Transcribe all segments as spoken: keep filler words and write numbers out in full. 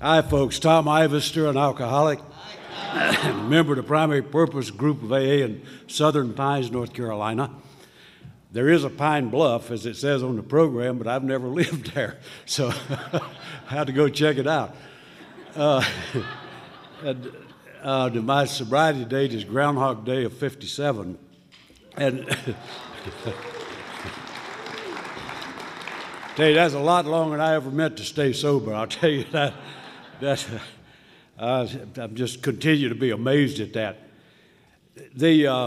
Hi, folks. Tom Ivester, an alcoholic, member of the Primary Purpose Group of A A in Southern Pines, North Carolina. There is a Pine Bluff, as it says on the program, but I've never lived there, so I had to go check it out. Uh, and, uh, my sobriety date is Groundhog Day of fifty-seven, and tell you, that's a lot longer than I ever meant to stay sober. I'll tell you that. that uh, I'm just continue to be amazed at that. The uh,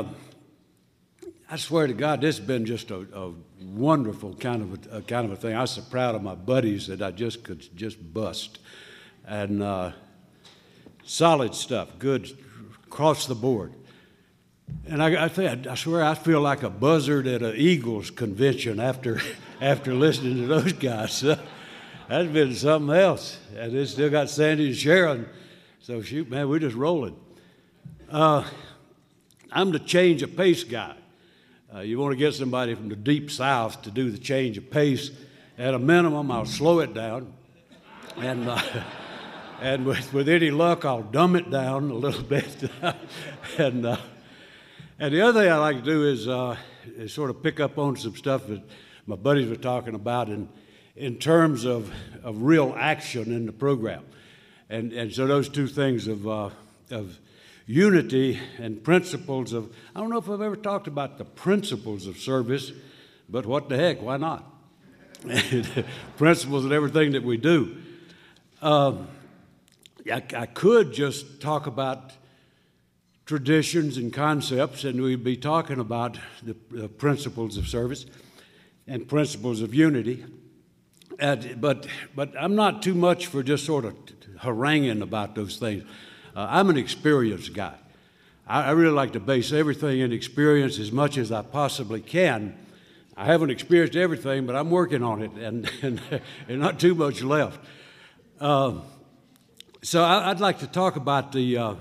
I swear to God, this has been just a, a wonderful kind of a, a kind of a thing. I was so proud of my buddies that I just could just bust, and uh, solid stuff, good across the board. And I, I think I swear I feel like a buzzard at an Eagles convention after after listening to those guys. That's been something else. And they still got Sandy and Sharon. So shoot, man, we're just rolling. Uh, I'm the change of pace guy. Uh, you want to get somebody from the deep south to do the change of pace. At a minimum, I'll slow it down. And uh, and with, with any luck, I'll dumb it down a little bit. and uh, and the other thing I like to do is, uh, is sort of pick up on some stuff that my buddies were talking about in, in terms of, of real action in the program. And, and so those two things of, uh, of unity and principles of, I don't know if I've ever talked about the principles of service, but what the heck, why not? Principles in everything that we do. Um, I, I could just talk about traditions and concepts, and we'd be talking about the, the principles of service and principles of unity. And, but, but I'm not too much for just sort of haranguing about those things. Uh, I'm an experience guy. I, I really like to base everything in experience as much as I possibly can. I haven't experienced everything, but I'm working on it, and, and, and not too much left. Uh, so I, I'd like to talk about the, uh,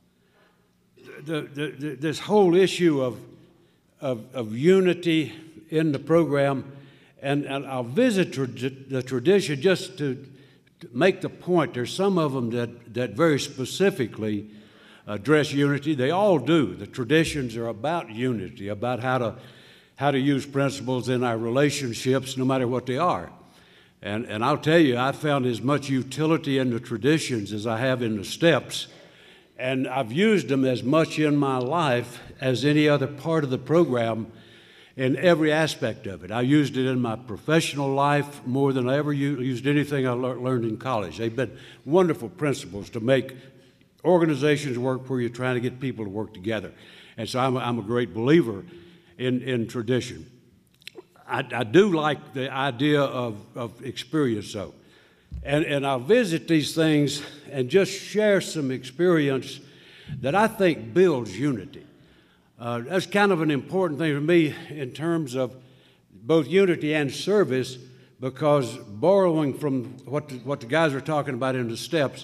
the, the, the this whole issue of, of, of unity in the program. And, and I'll visit tra- the tradition just to, to make the point. There's some of them that, that very specifically address unity. They all do. The traditions are about unity, about how to how to use principles in our relationships, no matter what they are. And, and I'll tell you, I found as much utility in the traditions as I have in the steps, and I've used them as much in my life as any other part of the program in every aspect of it. I used it in my professional life more than I ever used anything I learned in college. They've been wonderful principles to make organizations work where you're trying to get people to work together. And so I'm a, I'm a great believer in, in tradition. I, I do like the idea of, of experience, though. And, and I'll visit these things and just share some experience that I think builds unity. Uh, that's kind of an important thing for me in terms of both unity and service, because borrowing from what the, what the guys were talking about in the steps,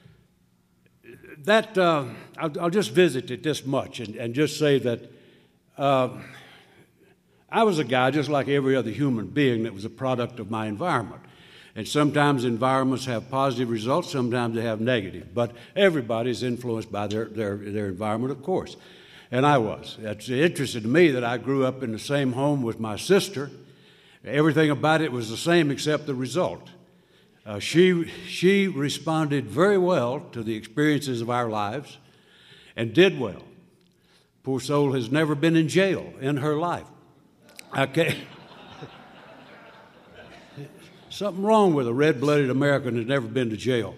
that uh, I'll, I'll just visit it this much and, and just say that uh, I was a guy just like every other human being that was a product of my environment. And sometimes environments have positive results, sometimes they have negative, but everybody's influenced by their, their, their environment, of course. And I was. It's interesting to me that I grew up in the same home with my sister. Everything about it was the same except the result. Uh, she, she responded very well to the experiences of our lives and did well. Poor soul has never been in jail in her life. Okay. Something wrong with a red-blooded American who's never been to jail.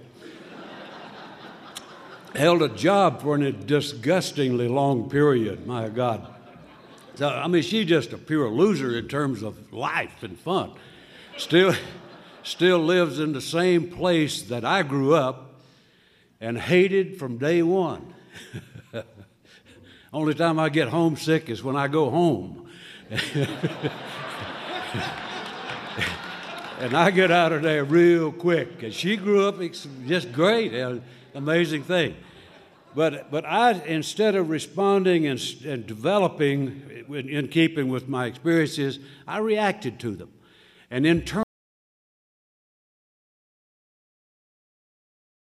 Held a job for a disgustingly long period, my God. So, I mean, she's just a pure loser in terms of life and fun. Still, still lives in the same place that I grew up and hated from day one. Only time I get homesick is when I go home. And I get out of there real quick. And she grew up just great. Amazing thing. But but I, instead of responding and, and developing in, in keeping with my experiences, I reacted to them. And in turn,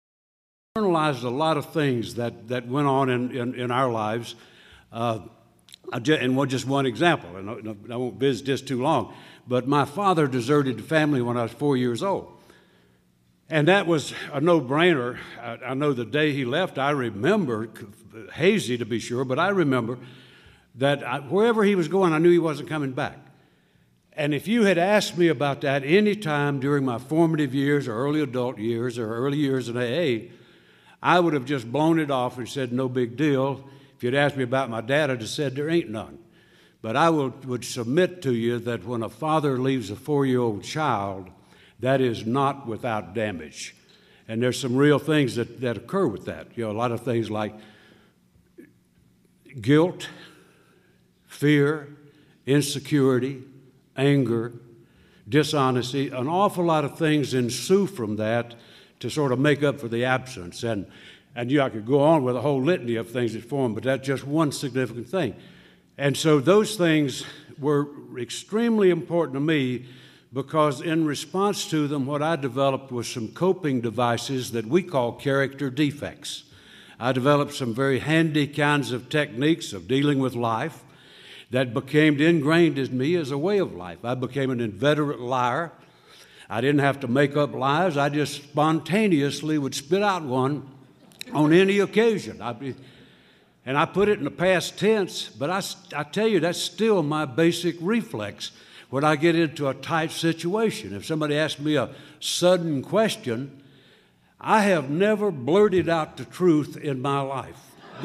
analyzed a lot of things that, that went on in, in, in our lives. Uh, I just, and one, just one example, and I, I won't visit this too long, but my father deserted the family when I was four years old. And that was a no-brainer. I, I know the day he left, I remember, hazy to be sure, but I remember that I, wherever he was going, I knew he wasn't coming back. And if you had asked me about that any time during my formative years or early adult years or early years in A A, I would have just blown it off and said, no big deal. If you'd asked me about my dad, I'd have said, there ain't none. But I will, would submit to you that when a father leaves a four-year-old child, that is not without damage. And there's some real things that, that occur with that. You know, a lot of things like guilt, fear, insecurity, anger, dishonesty. An awful lot of things ensue from that to sort of make up for the absence. And, and you know, I could go on with a whole litany of things that form, but that's just one significant thing. And so those things were extremely important to me, because in response to them, what I developed was some coping devices that we call character defects. I developed some very handy kinds of techniques of dealing with life that became ingrained in me as a way of life. I became an inveterate liar. I didn't have to make up lies. I just spontaneously would spit out one on any occasion. I'd be, and I put it in the past tense, but I, I tell you, that's still my basic reflex. When I get into a tight situation, if somebody asks me a sudden question, I have never blurted out the truth in my life.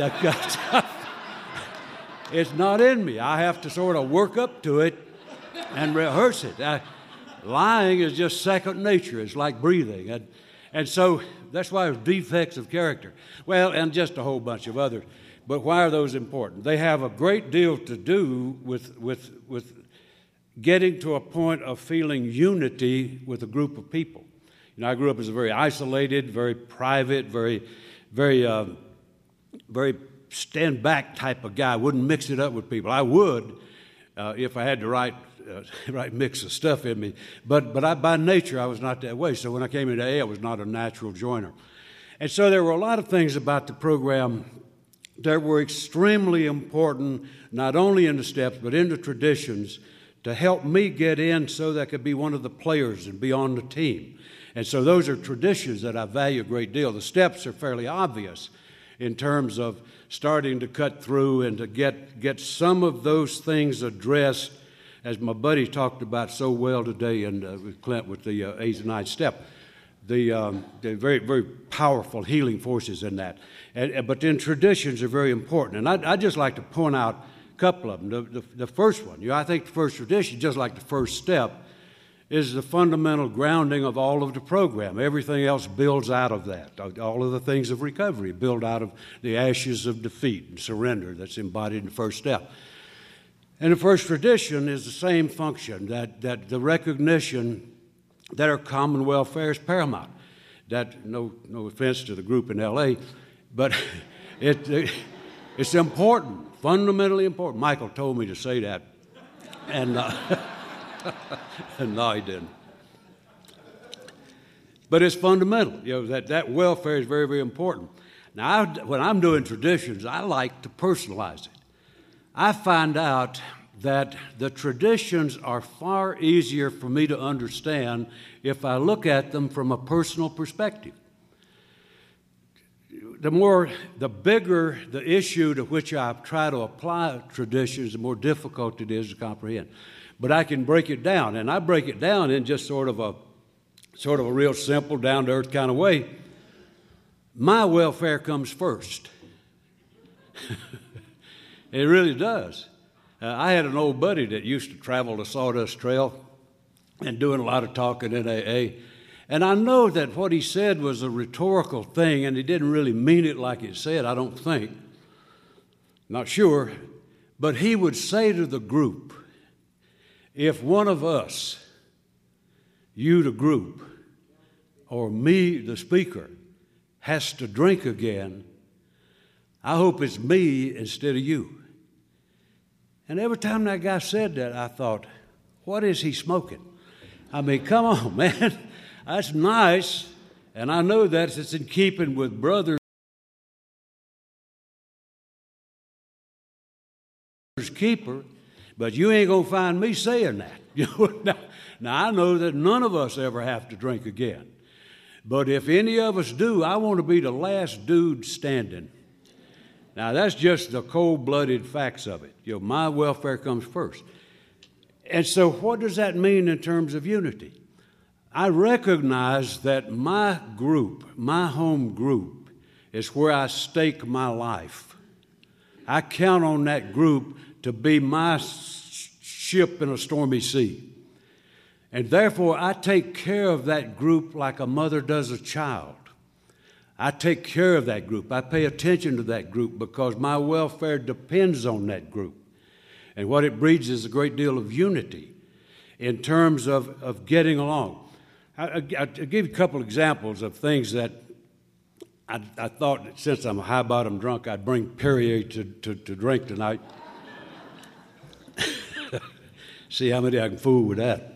It's not in me. I have to sort of work up to it and rehearse it. I, lying is just second nature. It's like breathing. And, and so that's why it's defects of character. Well, and just a whole bunch of others. But why are those important? They have a great deal to do with, with, with getting to a point of feeling unity with a group of people. You know, I grew up as a very isolated, very private, very, very, uh, very stand-back type of guy. I wouldn't mix it up with people. I would uh, if I had the right, uh, right mix of stuff in me. But, but I, by nature, I was not that way. So when I came into A A, I was not a natural joiner. And so there were a lot of things about the program that were extremely important, not only in the steps, but in the traditions, to help me get in so that I could be one of the players and be on the team. And so those are traditions that I value a great deal. The steps are fairly obvious in terms of starting to cut through and to get, get some of those things addressed, as my buddy talked about so well today and uh, with Clint with the uh, eighth and ninth step. The, um, the very, very powerful healing forces in that. And, but then traditions are very important. And I'd, I'd just like to point out couple of them. The, the, the first one, you know, I think the first tradition, just like the first step, is the fundamental grounding of all of the program. Everything else builds out of that. All of the things of recovery build out of the ashes of defeat and surrender that's embodied in the first step. And the first tradition is the same function, that, that the recognition that our common welfare is paramount. That, no, no offense to the group in L A, but it, it, it's important. Fundamentally important. Michael told me to say that, and uh, no, he didn't. But it's fundamental. You know, that, that welfare is very, very important. Now, I, when I'm doing traditions, I like to personalize it. I find out that the traditions are far easier for me to understand if I look at them from a personal perspective. The more, the bigger the issue to which I try to apply traditions, the more difficult it is to comprehend. But I can break it down, and I break it down in just sort of a, sort of a real simple, down-to-earth kind of way. My welfare comes first. It really does. Uh, I had an old buddy that used to travel the Sawdust Trail and doing a lot of talking in A A. And I know that what he said was a rhetorical thing, and he didn't really mean it like he said, I don't think. Not sure. But he would say to the group, if one of us, you the group, or me the speaker, has to drink again, I hope it's me instead of you. And every time that guy said that, I thought, what is he smoking? I mean, come on, man. That's nice, and I know that it's in keeping with brothers. keeper, but you ain't going to find me saying that. You know, now, now, I know that none of us ever have to drink again. But if any of us do, I want to be the last dude standing. Now, that's just the cold-blooded facts of it. You know, my welfare comes first. And so what does that mean in terms of unity? I recognize that my group, my home group, is where I stake my life. I count on that group to be my ship in a stormy sea. And therefore, I take care of that group like a mother does a child. I take care of that group. I pay attention to that group because my welfare depends on that group. And what it breeds is a great deal of unity in terms of, of getting along. I, I, I'll give you a couple examples of things that I, I thought that since I'm a high-bottom drunk, I'd bring Perrier to, to, to drink tonight. See how many I can fool with that.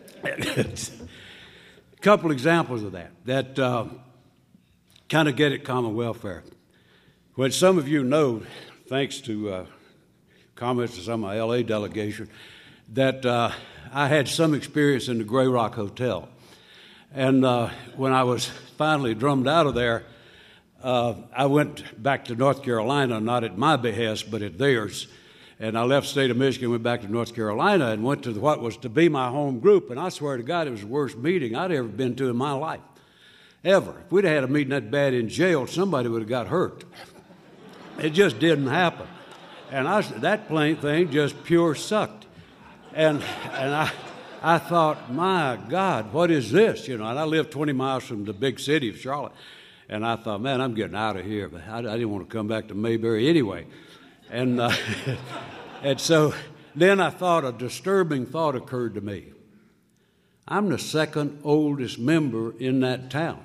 A couple examples of that, that uh, kind of get at common welfare. Well, some of you know, thanks to uh, comments to some of my L A delegation, that uh, I had some experience in the Grey Rock Hotel. And uh, when I was finally drummed out of there, uh, I went back to North Carolina, not at my behest, but at theirs. And I left the state of Michigan, went back to North Carolina, and went to what was to be my home group. And I swear to God, it was the worst meeting I'd ever been to in my life, ever. If we'd had a meeting that bad in jail, somebody would have got hurt. It just didn't happen. And I, that plain thing just pure sucked. And and I I thought, my God, what is this? You know, and I lived twenty miles from the big city of Charlotte. And I thought, man, I'm getting out of here. But I, I didn't want to come back to Mayberry anyway. And uh, and so then I thought, a disturbing thought occurred to me. I'm the second oldest member in that town.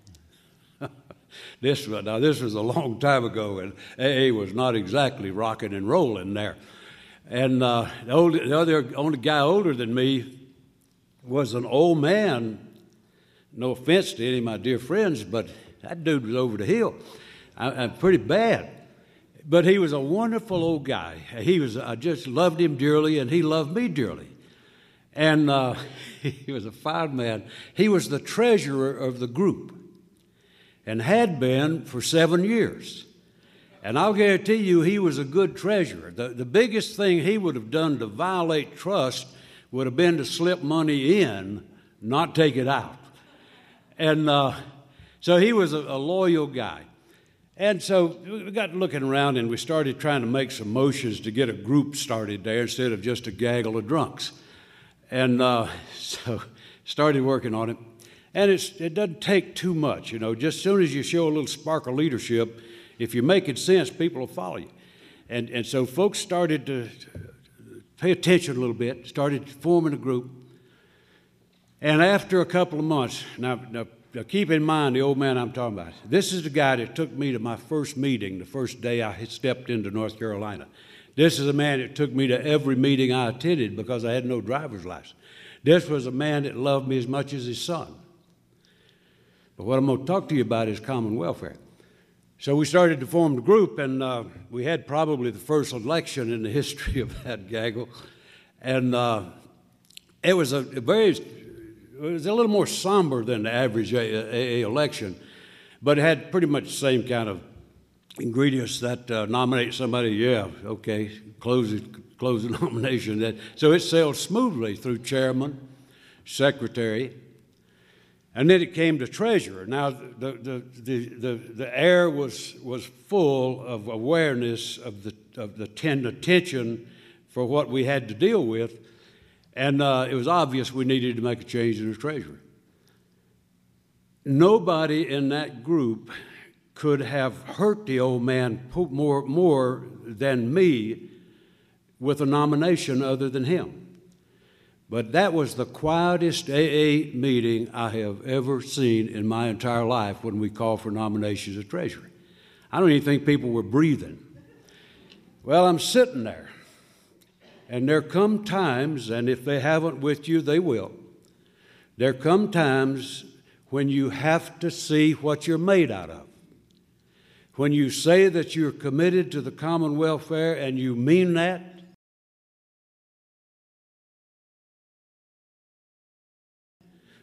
This was, now, this was a long time ago, and A A was not exactly rocking and rolling there. And uh, the, old, the other only guy older than me was an old man. No offense to any of my dear friends, but that dude was over the hill. I, I'm pretty bad. But he was a wonderful old guy. He was, I just loved him dearly, and he loved me dearly. And uh, he was a fine man. He was the treasurer of the group and had been for seven years. And I'll guarantee you he was a good treasurer. The, the biggest thing he would have done to violate trust would have been to slip money in, not take it out. And uh, so he was a, a loyal guy. And so we got looking around, and we started trying to make some motions to get a group started there instead of just a gaggle of drunks. And uh, so started working on it. And it's, it doesn't take too much, you know. Just as soon as you show a little spark of leadership, if you're making sense, people will follow you. And, and so folks started to pay attention a little bit, started forming a group. And after a couple of months, now, now Now, keep in mind the old man I'm talking about. This is the guy that took me to my first meeting the first day I had stepped into North Carolina. This is a man that took me to every meeting I attended because I had no driver's license. This was a man that loved me as much as his son. But what I'm going to talk to you about is common welfare. So we started to form the group, and uh, we had probably the first election in the history of that gaggle. And uh, it was a, a very... It was a little more somber than the average A A election, but it had pretty much the same kind of ingredients that uh, nominate somebody. Yeah, okay, close it, close the nomination. That so it sailed smoothly through chairman, secretary, and then it came to treasurer. Now the the the the, the air was was full of awareness of the of the ten attention for what we had to deal with. And uh, it was obvious we needed to make a change in the treasury. Nobody in that group could have hurt the old man more, more than me with a nomination other than him. But that was the quietest A A meeting I have ever seen in my entire life when we called for nominations of treasury. I don't even think people were breathing. Well, I'm sitting there. And there come times, and if they haven't with you, they will. There come times when you have to see what you're made out of. When you say that you're committed to the common welfare and you mean that,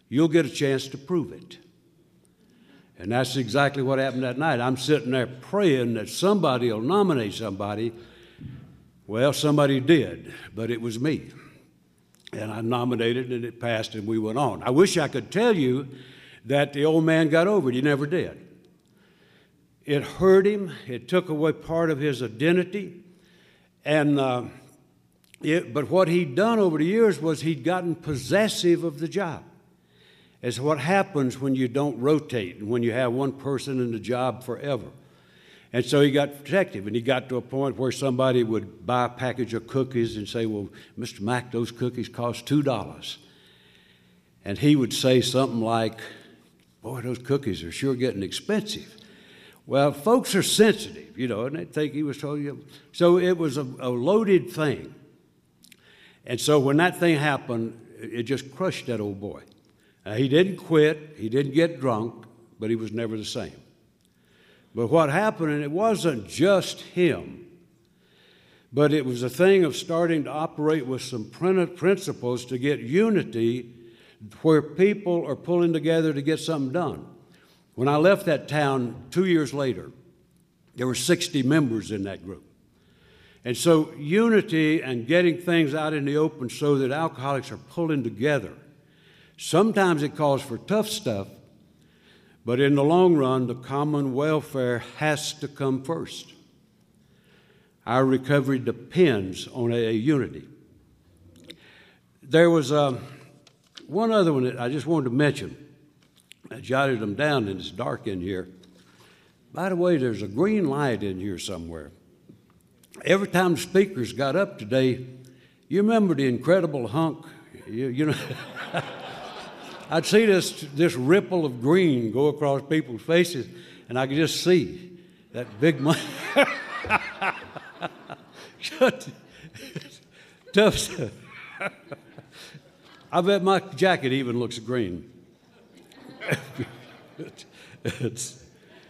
you'll get a chance to prove it. And that's exactly what happened that night. I'm sitting there praying that somebody will nominate somebody. Well, somebody did, but it was me. And I nominated, and it passed, and we went on. I wish I could tell you that the old man got over it. He never did. It hurt him. It took away part of his identity. And uh, it, but what he'd done over the years was he'd gotten possessive of the job. It's what happens when you don't rotate and when you have one person in the job forever. And so he got protective, and he got to a point where somebody would buy a package of cookies and say, well, Mister Mack, those cookies cost two dollars. And he would say something like, boy, those cookies are sure getting expensive. Well, folks are sensitive, you know, and they think he was told you. So it was a, a loaded thing. And so when that thing happened, it just crushed that old boy. Now, he didn't quit, he didn't get drunk, but he was never the same. But what happened, and it wasn't just him, but it was a thing of starting to operate with some principles to get unity where people are pulling together to get something done. When I left that town two years later, there were sixty members in that group. And so unity and getting things out in the open so that alcoholics are pulling together, sometimes it calls for tough stuff, but in the long run, the common welfare has to come first. Our recovery depends on a, a unity. There was uh, one other one that I just wanted to mention. I jotted them down, and it's dark in here. By the way, there's a green light in here somewhere. Every time the speakers got up today, you remember the Incredible Hulk? You, you know, I'd see this, this ripple of green go across people's faces, and I could just see that big money. Tough stuff. I bet my jacket even looks green. it's,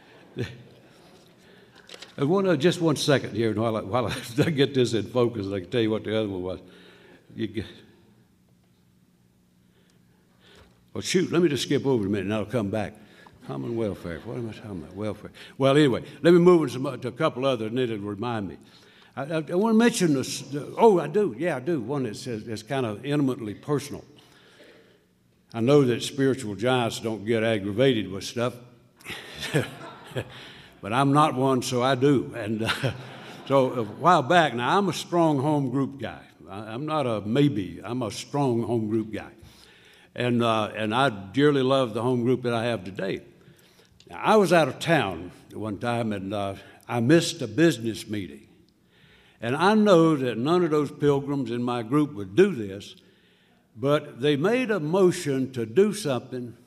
one, uh, just one second here, and while I, while I get this in focus, I can tell you what the other one was. You get, well, shoot, let me just skip over a minute, and I'll come back. Common welfare. What am I talking about? Welfare. Well, anyway, let me move on some, to a couple other, and it'll remind me. I, I, I want to mention this. The, oh, I do. Yeah, I do. One that says it's kind of intimately personal. I know that spiritual giants don't get aggravated with stuff, but I'm not one, so I do. And uh, so a while back, now I'm a strong home group guy. I, I'm not a maybe. I'm a strong home group guy. And, uh, and I dearly love the home group that I have today. Now, I was out of town one time, and uh, I missed a business meeting. And I know that none of those pilgrims in my group would do this, but they made a motion to do something.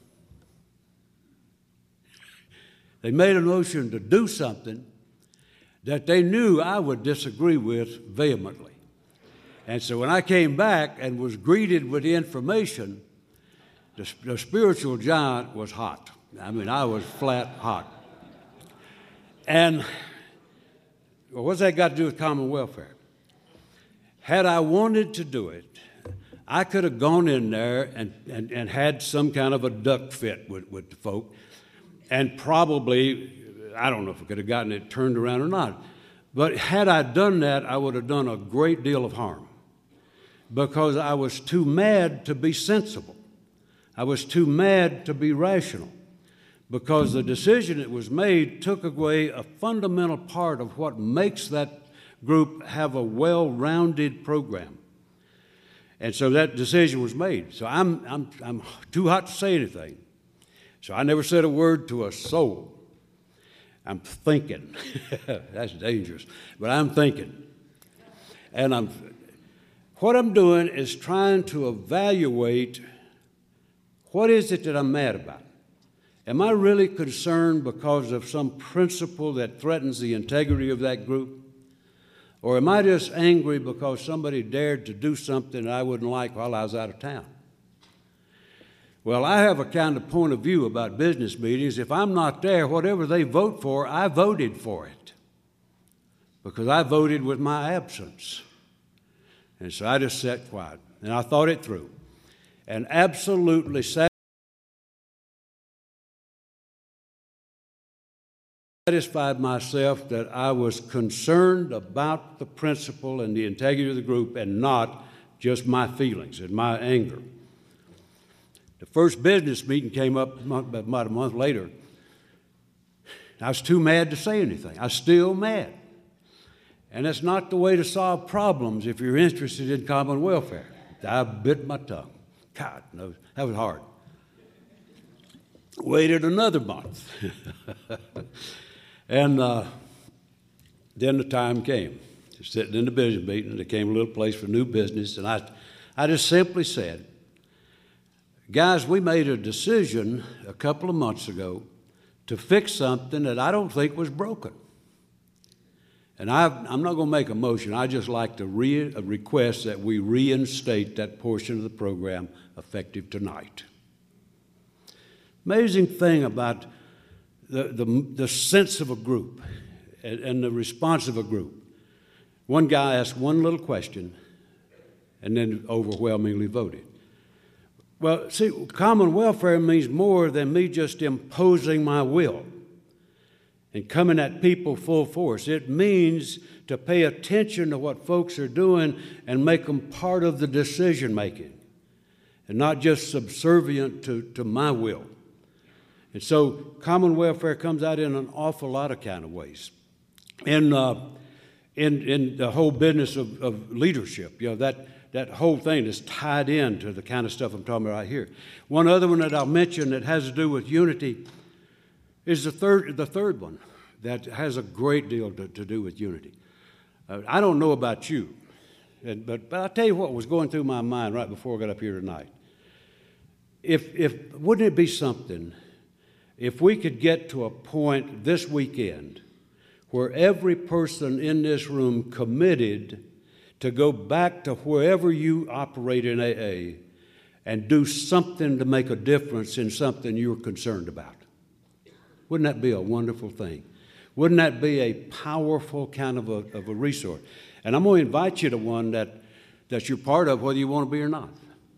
They made a motion to do something that they knew I would disagree with vehemently. And so when I came back and was greeted with the information, the, the spiritual giant was hot. I mean, I was flat hot. And well, what's that got to do with common welfare? Had I wanted to do it, I could have gone in there and, and, and had some kind of a duck fit with, with the folk, and probably, I don't know if I could have gotten it turned around or not, but had I done that, I would have done a great deal of harm because I was too mad to be sensible. I was too mad to be rational because the decision that was made took away a fundamental part of what makes that group have a well-rounded program. And so that decision was made. So I'm, I'm, I'm too hot to say anything. So I never said a word to a soul. I'm thinking. That's dangerous. But I'm thinking. And I'm, what I'm doing is trying to evaluate what is it that I'm mad about. Am I really concerned because of some principle that threatens the integrity of that group? Or am I just angry because somebody dared to do something that I wouldn't like while I was out of town? Well, I have a kind of point of view about business meetings. If I'm not there, whatever they vote for, I voted for it because I voted with my absence. And so I just sat quiet, and I thought it through. And absolutely satisfied myself that I was concerned about the principle and the integrity of the group and not just my feelings and my anger. The first business meeting came up about a month later. I was too mad to say anything. I was still mad. And that's not the way to solve problems if you're interested in common welfare. I bit my tongue. God, no, that was hard. Waited another month. and uh, then the time came. Sitting in the business meeting, there came a little place for new business, and I, I just simply said, guys, we made a decision a couple of months ago to fix something that I don't think was broken. And I've, I'm not going to make a motion. I just like to re- request that we reinstate that portion of the program effective tonight. Amazing thing about the, the, the sense of a group and, and the response of a group. One guy asked one little question and then overwhelmingly voted. Well, see, common welfare means more than me just imposing my will and coming at people full force. It means to pay attention to what folks are doing and make them part of the decision making and not just subservient to, to my will. And so common welfare comes out in an awful lot of kind of ways. And uh, in, in the whole business of, of leadership, you know, that, that whole thing is tied into the kind of stuff I'm talking about right here. One other one that I'll mention that has to do with unity is the third, the third one that has a great deal to, to do with unity. Uh, I don't know about you, and, but, but I'll tell you what was going through my mind right before I got up here tonight. If, if, wouldn't it be something if we could get to a point this weekend where every person in this room committed to go back to wherever you operate in A A and do something to make a difference in something you're concerned about? Wouldn't that be a wonderful thing? Wouldn't that be a powerful kind of a, of a resource? And I'm going to invite you to one that, that you're part of, whether you want to be or not.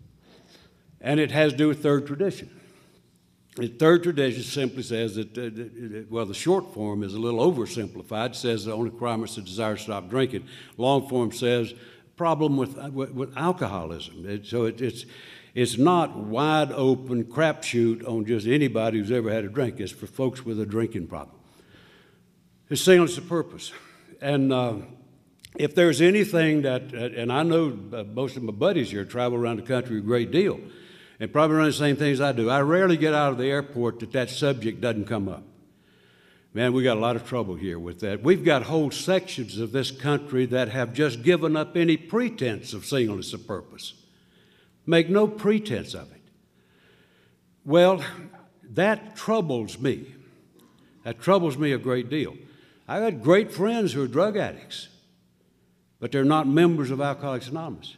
And it has to do with third tradition. The third tradition simply says that, uh, well, the short form is a little oversimplified. It says the only requirement is the desire to stop drinking. Long form says problem with, with, with alcoholism. It, so it, it's, it's not wide open crapshoot on just anybody who's ever had a drink. It's for folks with a drinking problem. It's singleness of purpose. And uh, if there's anything that, and I know most of my buddies here travel around the country a great deal, and probably run the same things I do. I rarely get out of the airport that that subject doesn't come up. Man, we got a lot of trouble here with that. We've got whole sections of this country that have just given up any pretense of singleness of purpose. Make no pretense of it. Well, that troubles me. That troubles me a great deal. I got great friends who are drug addicts, but they're not members of Alcoholics Anonymous.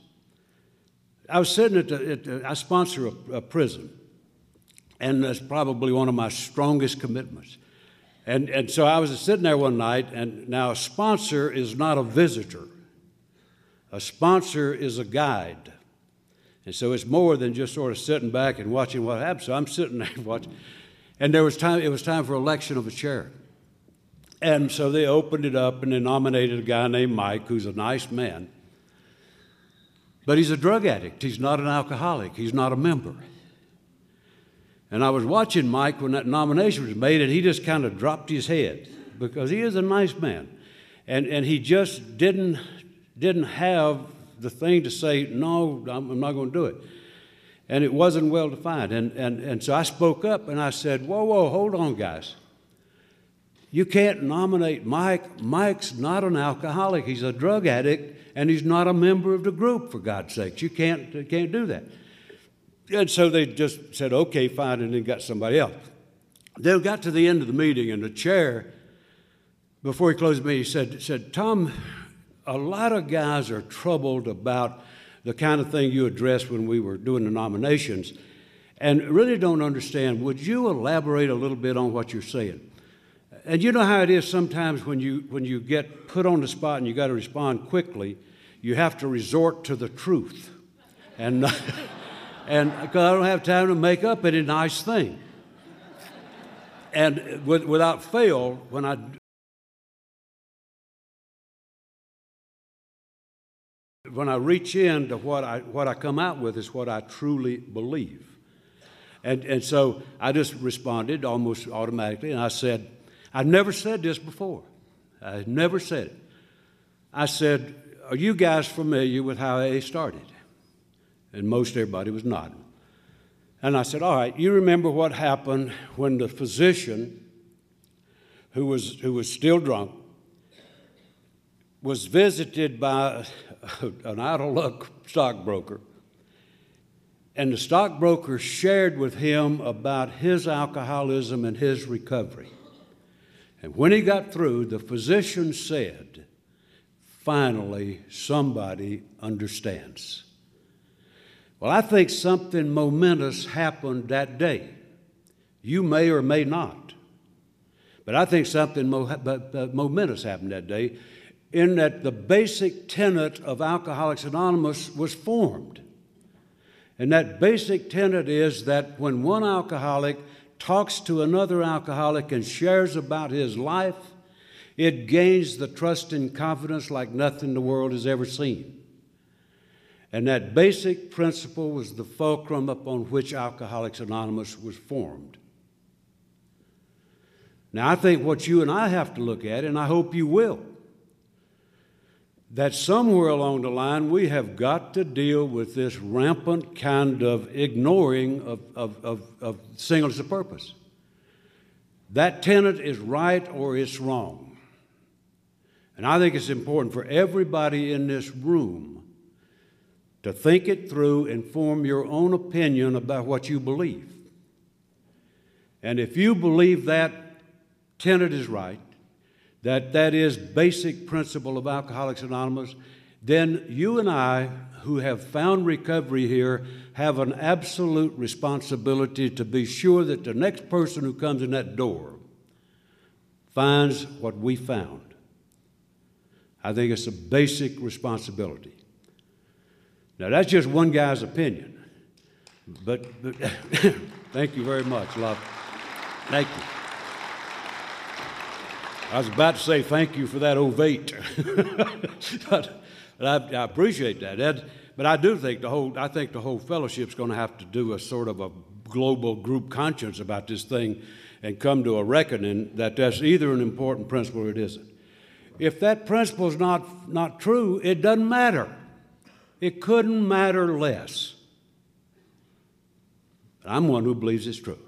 I was sitting at the, at the I sponsor a, a prison, and that's probably one of my strongest commitments. And, and so I was sitting there one night, and now a sponsor is not a visitor. A sponsor is a guide. And so it's more than just sort of sitting back and watching what happens. So I'm sitting there watching. And there was time, it was time for election of a chair. And so they opened it up, and they nominated a guy named Mike, who's a nice man. But he's a drug addict. He's not an alcoholic. He's not a member. And I was watching Mike when that nomination was made, and he just kind of dropped his head because he is a nice man. And, and he just didn't, didn't have the thing to say, no, I'm not going to do it. And it wasn't well defined. And, and, and so I spoke up, and I said, whoa, whoa, hold on, guys. You can't nominate Mike. Mike's not an alcoholic. He's a drug addict, and he's not a member of the group, for God's sakes. You can't, you can't do that. And so they just said, okay, fine, and then got somebody else. They got to the end of the meeting, and the chair, before he closed the meeting, he said, said, Tom, a lot of guys are troubled about the kind of thing you addressed when we were doing the nominations and really don't understand. Would you elaborate a little bit on what you're saying? And you know how it is sometimes when you when you get put on the spot and you got to respond quickly, you have to resort to the truth. And, and because I don't have time to make up any nice thing. And with, without fail, when I when I reach into what I what I come out with is what I truly believe. And and so I just responded almost automatically, and I said, I've never said this before. I've never said it. I said, are you guys familiar with how A A started? And most everybody was nodding. And I said, all right, you remember what happened when the physician, who was, who was still drunk, was visited by an out-of-luck stockbroker, and the stockbroker shared with him about his alcoholism and his recovery. And when he got through, the physician said, finally, somebody understands. Well, I think something momentous happened that day. You may or may not. But I think something mo- but, uh, momentous happened that day in that the basic tenet of Alcoholics Anonymous was formed. And that basic tenet is that when one alcoholic talks to another alcoholic and shares about his life, it gains the trust and confidence like nothing the world has ever seen. And that basic principle was the fulcrum upon which Alcoholics Anonymous was formed. Now, I think what you and I have to look at, and I hope you will, that somewhere along the line we have got to deal with this rampant kind of ignoring of, of, of, of singleness of purpose. That tenet is right or it's wrong. And I think it's important for everybody in this room to think it through and form your own opinion about what you believe. And if you believe that tenet is right, that that is basic principle of Alcoholics Anonymous, then you and I, who have found recovery here, have an absolute responsibility to be sure that the next person who comes in that door finds what we found. I think it's a basic responsibility. Now, that's just one guy's opinion, but, but thank you very much, love. Thank you. I was about to say thank you for that ovate, but, but I, I appreciate that. that. But I do think the whole I think the whole fellowship's going to have to do a sort of a global group conscience about this thing, and come to a reckoning that that's either an important principle or it isn't. If that principle is not not true, it doesn't matter. It couldn't matter less. But I'm one who believes it's true.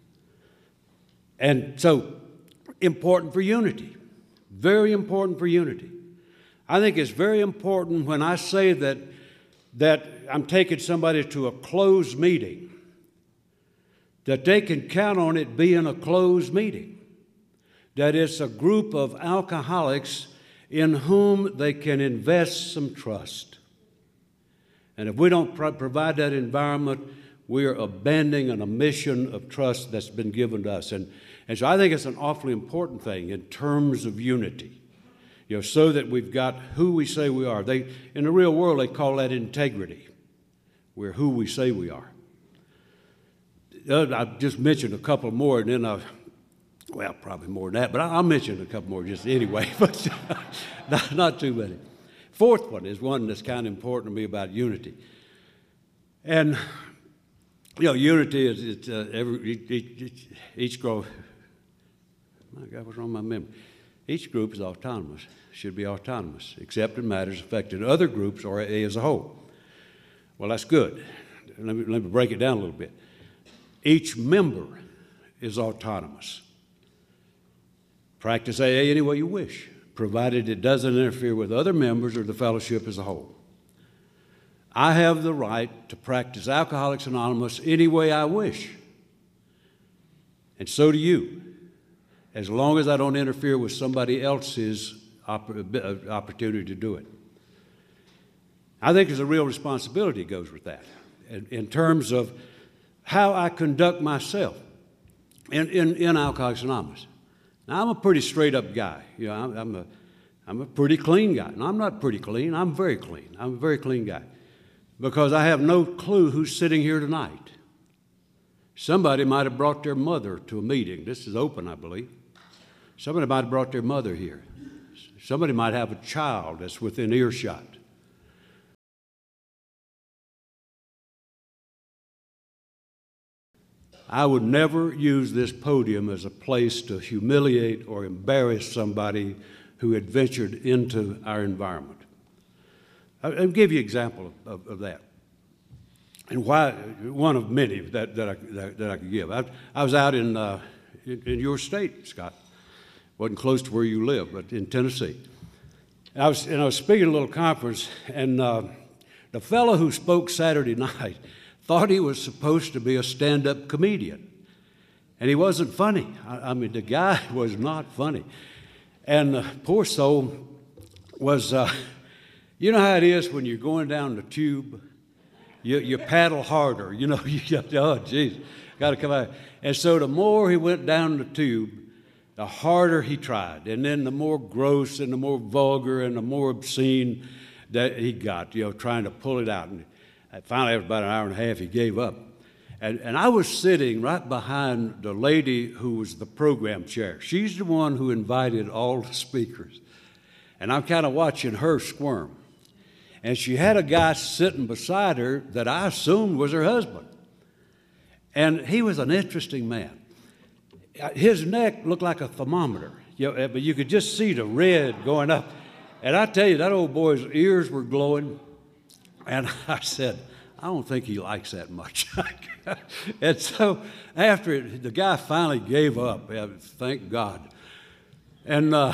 And so, important for unity. Very important for unity. I think it's very important when I say that, that I'm taking somebody to a closed meeting, that they can count on it being a closed meeting, that it's a group of alcoholics in whom they can invest some trust. And if we don't pro- provide that environment, we are abandoning a mission of trust that's been given to us. And, and so I think it's an awfully important thing in terms of unity, you know, so that we've got who we say we are. They, in the real world, they call that integrity. We're who we say we are. Uh, I've just mentioned a couple more, and then I've, well, probably more than that, but I'll mention a couple more just anyway, but not, not too many. Fourth one is one that's kind of important to me about unity. And, you know, unity is it's, uh, every, each, each group, my God, what's wrong with my memory? Each group is autonomous, should be autonomous, except in matters affecting other groups or A A as a whole. Well, that's good. Let me, let me break it down a little bit. Each member is autonomous. Practice A A any way you wish, provided it doesn't interfere with other members or the fellowship as a whole. I have the right to practice Alcoholics Anonymous any way I wish. And so do you, as long as I don't interfere with somebody else's opp- opportunity to do it. I think there's a real responsibility that goes with that in, in terms of how I conduct myself in, in, in Alcoholics Anonymous. Now, I'm a pretty straight-up guy. You know, I'm, I'm, a, I'm a pretty clean guy. No, I'm not pretty clean. I'm very clean. I'm a very clean guy because I have no clue who's sitting here tonight. Somebody might have brought their mother to a meeting. This is open, I believe. Somebody might have brought their mother here. Somebody might have a child that's within earshot. I would never use this podium as a place to humiliate or embarrass somebody who had ventured into our environment. I'll give you an example of, of, of that, and why, one of many that, that, I, that, that I could give. I, I was out in, uh, in, in your state, Scott. Wasn't close to where you live, but in Tennessee. And I was, and I was speaking at a little conference, and uh, the fellow who spoke Saturday night thought he was supposed to be a stand-up comedian. And he wasn't funny. I, I mean, the guy was not funny. And the poor soul was, uh, you know how it is when you're going down the tube? You, you paddle harder. You know, you oh, geez, got to come out. And so the more he went down the tube, the harder he tried. And then the more gross and the more vulgar and the more obscene that he got, you know, trying to pull it out. And finally, after about an hour and a half, he gave up. And, and I was sitting right behind the lady who was the program chair. She's the one who invited all the speakers. And I'm kind of watching her squirm. And she had a guy sitting beside her that I assumed was her husband. And he was an interesting man. His neck looked like a thermometer, you know, but you could just see the red going up. And I tell you, that old boy's ears were glowing. And I said, I don't think he likes that much. And so after it, the guy finally gave up. Thank God. And uh,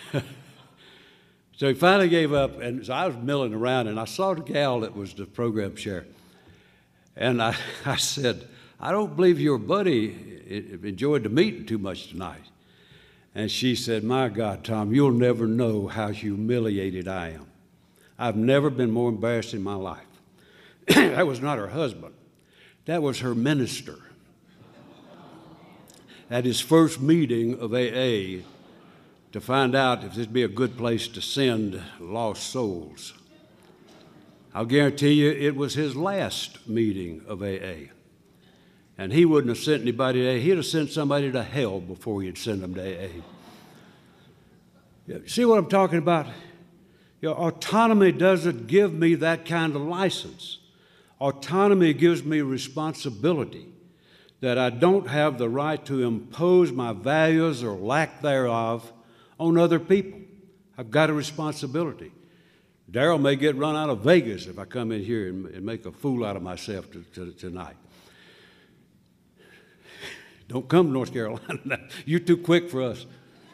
so he finally gave up. And so I was milling around, and I saw the gal that was the program chair. And I, I said, I don't believe your buddy enjoyed the meeting too much tonight. And she said, my God, Tom, you'll never know how humiliated I am. I've never been more embarrassed in my life. That was not her husband. That was her minister. At his first meeting of A A to find out if this would be a good place to send lost souls. I'll guarantee you it was his last meeting of A A. And he wouldn't have sent anybody to A A. He'd have sent somebody to hell before he'd send them to A A. See what I'm talking about? You know, autonomy doesn't give me that kind of license. Autonomy gives me responsibility that I don't have the right to impose my values or lack thereof on other people. I've got a responsibility. Darrell may get run out of Vegas if I come in here and, and make a fool out of myself to, to, tonight. Don't come to North Carolina. You're too quick for us.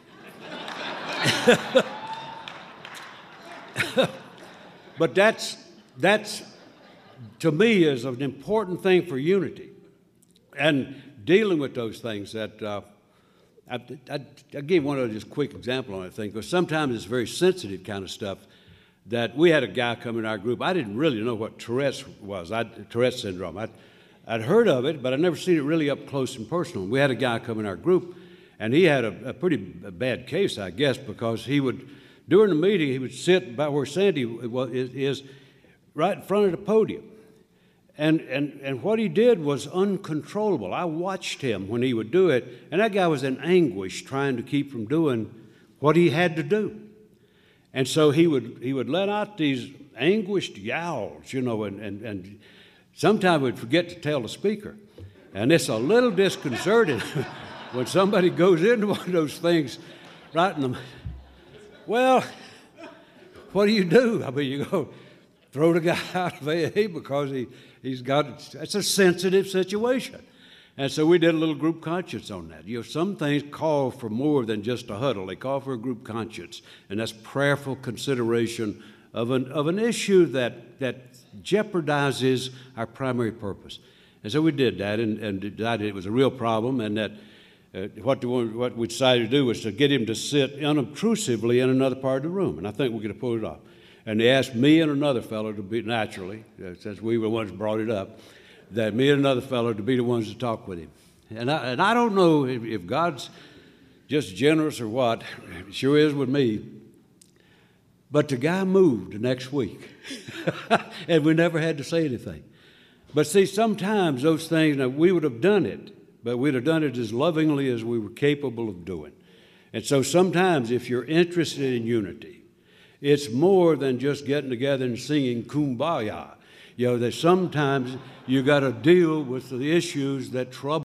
But that's, that's, to me, is an important thing for unity. And dealing with those things that, uh, I, I, I gave one other just quick example on that thing, because sometimes it's very sensitive kind of stuff that we had a guy come in our group. I didn't really know what Tourette's was, I, Tourette's syndrome. I, I'd heard of it, but I'd never seen it really up close and personal. We had a guy come in our group, and he had a, a pretty bad case, I guess, because he would, during the meeting, he would sit about where Sandy is, right in front of the podium. And, and, and what he did was uncontrollable. I watched him when he would do it, and that guy was in anguish trying to keep from doing what he had to do. And so he would, he would let out these anguished yowls, you know, and, and, and sometimes we'd forget to tell the speaker. And it's a little disconcerting when somebody goes into one of those things right in the, well, what do you do? I mean, you go throw the guy out of A A because he, he's got, it's a sensitive situation. And so we did a little group conscience on that. You know, some things call for more than just a huddle. They call for a group conscience, and that's prayerful consideration of an, of an issue that, that jeopardizes our primary purpose. And so we did that, and, and decided it was a real problem, and that uh, what, the, what we decided to do was to get him to sit unobtrusively in another part of the room, and I think we're going to pull it off. And they asked me and another fellow to be, naturally, uh, since we were the ones who brought it up, that me and another fellow to be the ones to talk with him. And I, and I don't know if, if God's just generous or what. It sure is with me. But the guy moved the next week, and we never had to say anything. But see, sometimes those things, now, we would have done it but we'd have done it as lovingly as we were capable of doing. And so sometimes if you're interested in unity, it's more than just getting together and singing Kumbaya. You know, that sometimes you got to deal with the issues that trouble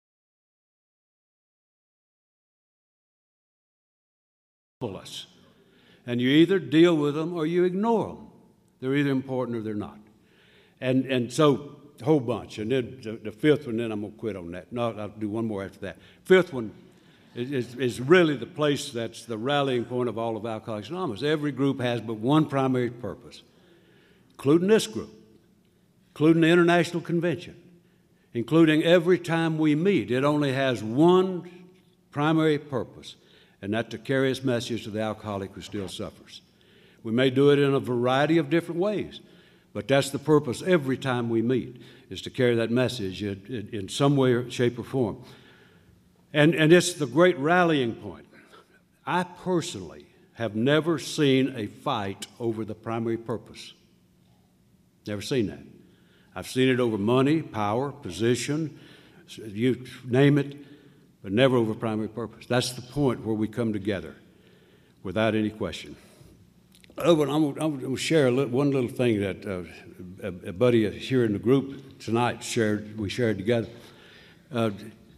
us. And you either deal with them or you ignore them. They're either important or they're not. And and so, a whole bunch. And then the, the fifth one, then I'm going to quit on that. No, I'll do one more after that. Fifth one is, is, is really the place that's the rallying point of all of Alcoholics Anonymous. Every group has but one primary purpose, including this group, including the International Convention, including every time we meet. It only has one primary purpose, and that's to carry its message to the alcoholic who still suffers. We may do it in a variety of different ways, but that's the purpose every time we meet, is to carry that message in, in, in some way, shape, or form. And, and it's the great rallying point. I personally have never seen a fight over the primary purpose. Never seen that. I've seen it over money, power, position, you name it, but never over primary purpose. That's the point where we come together without any question. Oh, but I'm, I'm going to share a little, one little thing that uh, a, a buddy here in the group tonight shared, we shared together. Uh,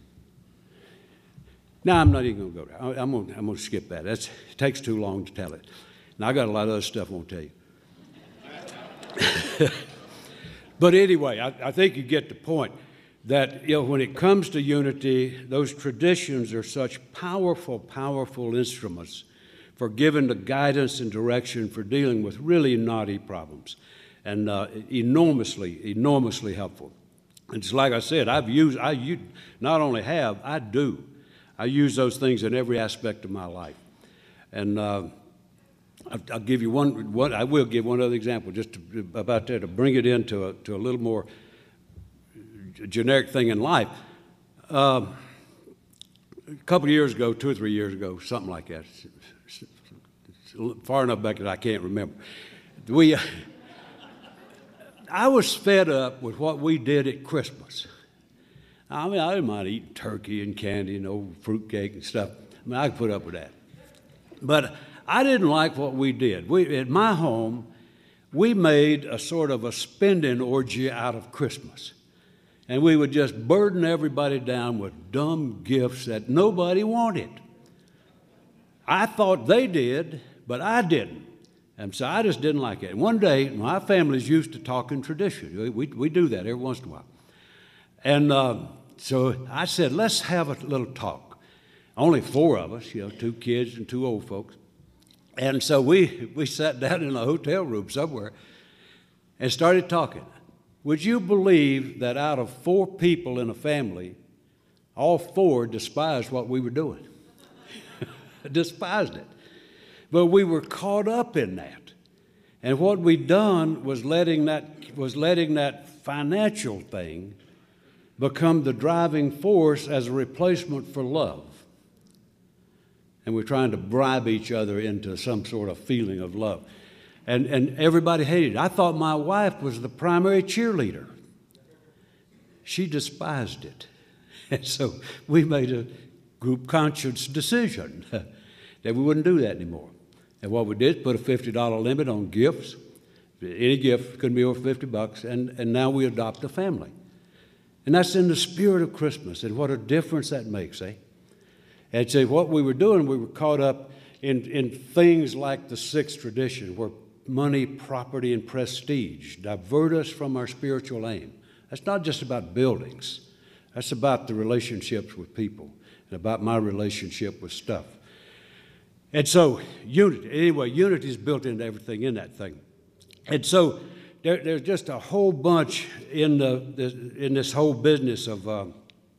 now, I'm not even going to go there. I, I'm going I'm going to skip that. That's, it takes too long to tell it. Now, I got a lot of other stuff I want to tell you. But anyway, I, I think you get the point that, you know, when it comes to unity, those traditions are such powerful, powerful instruments for giving the guidance and direction for dealing with really knotty problems, and uh, enormously, enormously helpful. And it's like I said, I've used, I you not only have, I do. I use those things in every aspect of my life. And uh, I'll, I'll give you one, one, I will give one other example just to, about that to bring it into a, to a little more generic thing in life. Uh, a couple of years ago, two or three years ago, something like that, far enough back that I can't remember. We, uh, I was fed up with what we did at Christmas. I mean, I didn't mind eating turkey and candy and old fruitcake and stuff. I mean, I could put up with that. But I didn't like what we did. We, at my home, we made a sort of a spending orgy out of Christmas. And we would just burden everybody down with dumb gifts that nobody wanted. I thought they did, but I didn't. And so I just didn't like it. And one day, my family's used to talking tradition. We, we, we do that every once in a while. And uh, so I said, let's have a little talk. Only four of us, you know, two kids and two old folks. And so we, we sat down in a hotel room somewhere and started talking. Would you believe that out of four people in a family, all four despised what we were doing? Despised it. But we were caught up in that. And what we'd done was letting that, was letting that financial thing become the driving force as a replacement for love. And we're trying to bribe each other into some sort of feeling of love. And, and everybody hated it. I thought my wife was the primary cheerleader. She despised it. And so we made a group conscience decision that we wouldn't do that anymore. And what we did, put a fifty dollar limit on gifts. Any gift couldn't be over fifty bucks, and, and now we adopt a family. And that's in the spirit of Christmas, and what a difference that makes, eh? And so what we were doing, we were caught up in, in things like the sixth tradition, where money, property, and prestige divert us from our spiritual aim. That's not just about buildings. That's about the relationships with people and about my relationship with stuff. And so, unity, anyway, unity is built into everything in that thing. And so, there, there's just a whole bunch in the, this, in this whole business of, uh,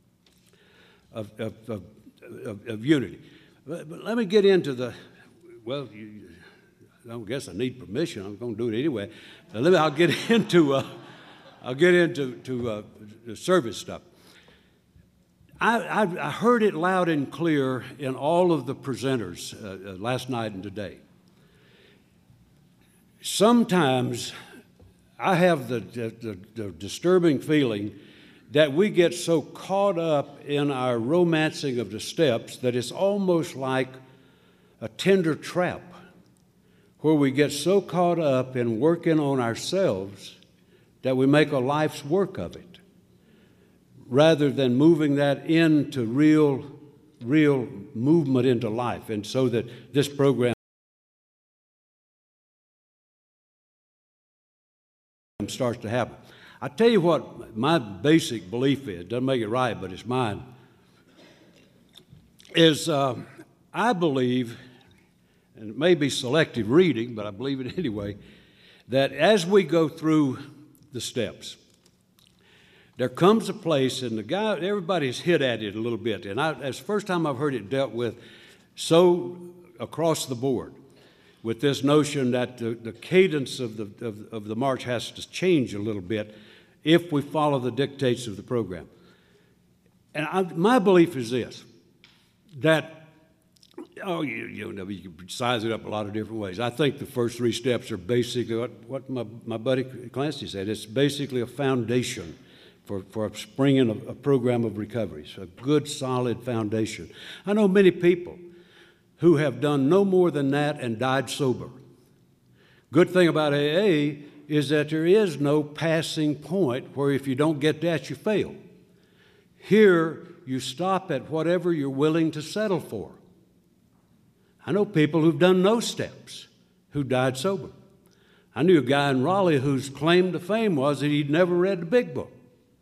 of, of, of, of, of unity. But, but let me get into the, well, you, I don't guess I need permission. I'm going to do it anyway. Now, let me, I'll get into, uh, I'll get into to, uh, the service stuff. I, I, I heard it loud and clear in all of the presenters uh, uh, last night and today. Sometimes I have the, the, the disturbing feeling that we get so caught up in our romancing of the steps that it's almost like a tender trap, where we get so caught up in working on ourselves that we make a life's work of it, rather than moving that into real, real movement into life. And so that this program starts to happen. I tell you what my basic belief is, doesn't make it right, but it's mine, is uh, I believe, and it may be selective reading, but I believe it anyway, that as we go through the steps, there comes a place, and the guy, everybody's hit at it a little bit, and I, it's the first time I've heard it dealt with so across the board, with this notion that the, the cadence of the, of, of the march has to change a little bit if we follow the dictates of the program. And I, my belief is this, that, oh, you, you know, you can size it up a lot of different ways. I think the first three steps are basically what, what my, my buddy Clancy said. It's basically a foundation for, for springing a, a program of recovery. So a good, solid foundation. I know many people who have done no more than that and died sober. Good thing about A A is that there is no passing point where if you don't get that, you fail. Here, you stop at whatever you're willing to settle for. I know people who've done no steps who died sober. I knew a guy in Raleigh whose claim to fame was that he'd never read the Big Book.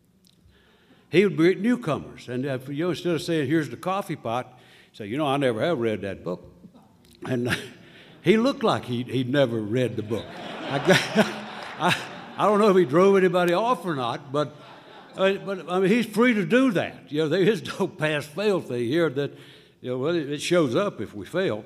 He would greet newcomers, and if, you know, instead of saying, here's the coffee pot, he'd say, you know, I never have read that book. And he looked like he'd, he'd never read the book. I, I, I don't know if he drove anybody off or not, but, uh, but I mean, he's free to do that. You know, there is no pass-fail thing here that, you know, well, it shows up if we fail.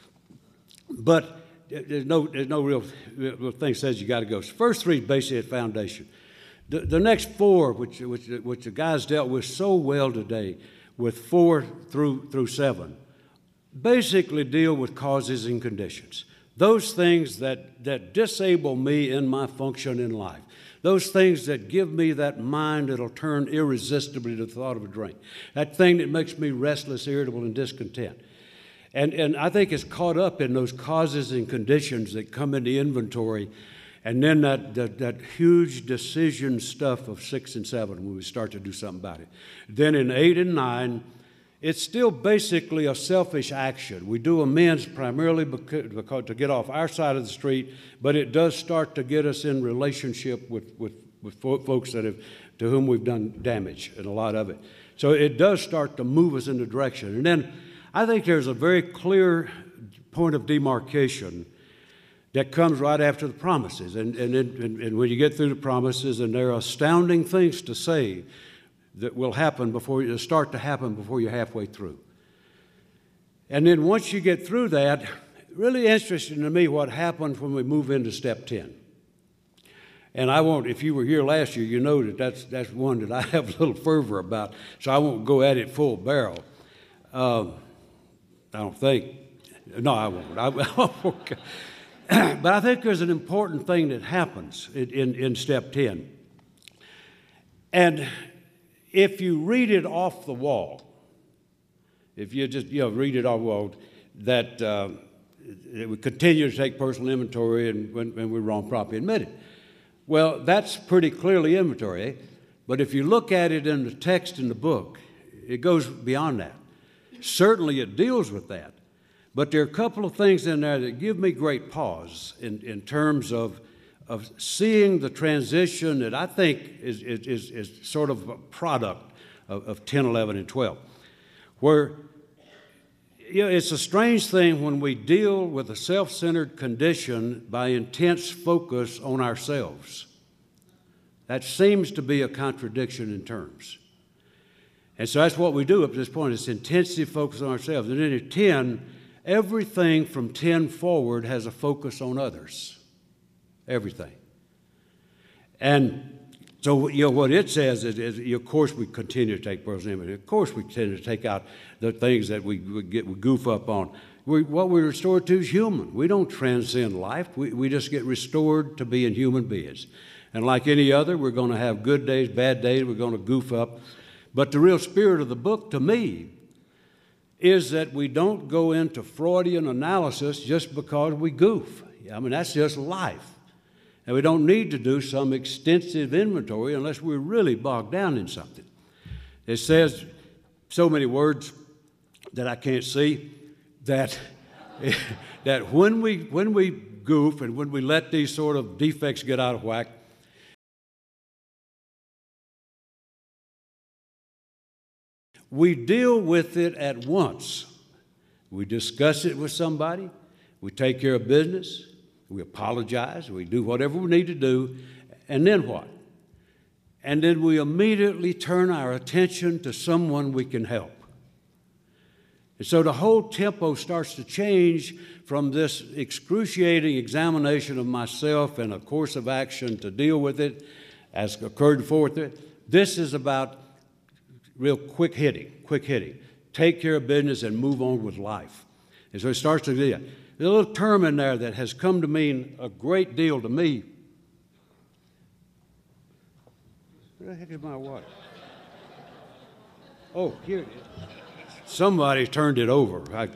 But there's no, there's no real, real thing that says you got to go. So first three is basically a foundation. The, the next four, which, which, which the guys dealt with so well today, with four through, through seven, basically deal with causes and conditions. Those things that, that disable me in my function in life. Those things that give me that mind that'll turn irresistibly to the thought of a drink. That thing that makes me restless, irritable, and discontent. And, and I think it's caught up in those causes and conditions that come into inventory, and then that, that, that huge decision stuff of six and seven when we start to do something about it. Then in eight and nine, it's still basically a selfish action. We do amends primarily because, because to get off our side of the street, but it does start to get us in relationship with, with, with folks that have, to whom we've done damage, and a lot of it. So it does start to move us in the direction. And then I think there's a very clear point of demarcation that comes right after the promises. And, and, and, and when you get through the promises, and there are astounding things to say that will happen before you start to happen before you're halfway through. And then once you get through that, really interesting to me what happens when we move into step ten. And I won't, if you were here last year, you know that that's, that's one that I have a little fervor about, so I won't go at it full barrel. Um, I don't think, no, I won't. I, okay. But I think there's an important thing that happens in, in, in step ten. And if you read it off the wall, if you just, you know, read it off the wall, that uh, it would continue to take personal inventory and when, when we're wrong, properly admit it. Well, that's pretty clearly inventory, eh? But if you look at it in the text in the book, it goes beyond that. Certainly it deals with that. But there are a couple of things in there that give me great pause in, in terms of, of seeing the transition that I think is, is, is sort of a product of, of ten, eleven, and twelve, where, you know, it's a strange thing when we deal with a self-centered condition by intense focus on ourselves. That seems to be a contradiction in terms. And so that's what we do up to this point. It's intensive focus on ourselves. And then at ten, everything from ten forward has a focus on others. Everything. And so, you know, what it says is, is of course, we continue to take personal inventory. Of course, we tend to take out the things that we, we, get, we goof up on. We, what we're restored to is human. We don't transcend life. We, we just get restored to being human beings. And like any other, we're going to have good days, bad days, we're going to goof up. But the real spirit of the book, to me, is that we don't go into Freudian analysis just because we goof. I mean, that's just life. And we don't need to do some extensive inventory unless we're really bogged down in something. It says so many words that I can't see that, that when we, when we goof and when we let these sort of defects get out of whack, we deal with it at once. We discuss it with somebody, we take care of business, we apologize, we do whatever we need to do, and then what? And then we immediately turn our attention to someone we can help. And so the whole tempo starts to change from this excruciating examination of myself and a course of action to deal with it as occurred forth. This is about real quick hitting, quick hitting. Take care of business and move on with life. And so it starts to do that. There's a little term in there that has come to mean a great deal to me. Where the heck is my water? Oh, here it is. Somebody turned it over. I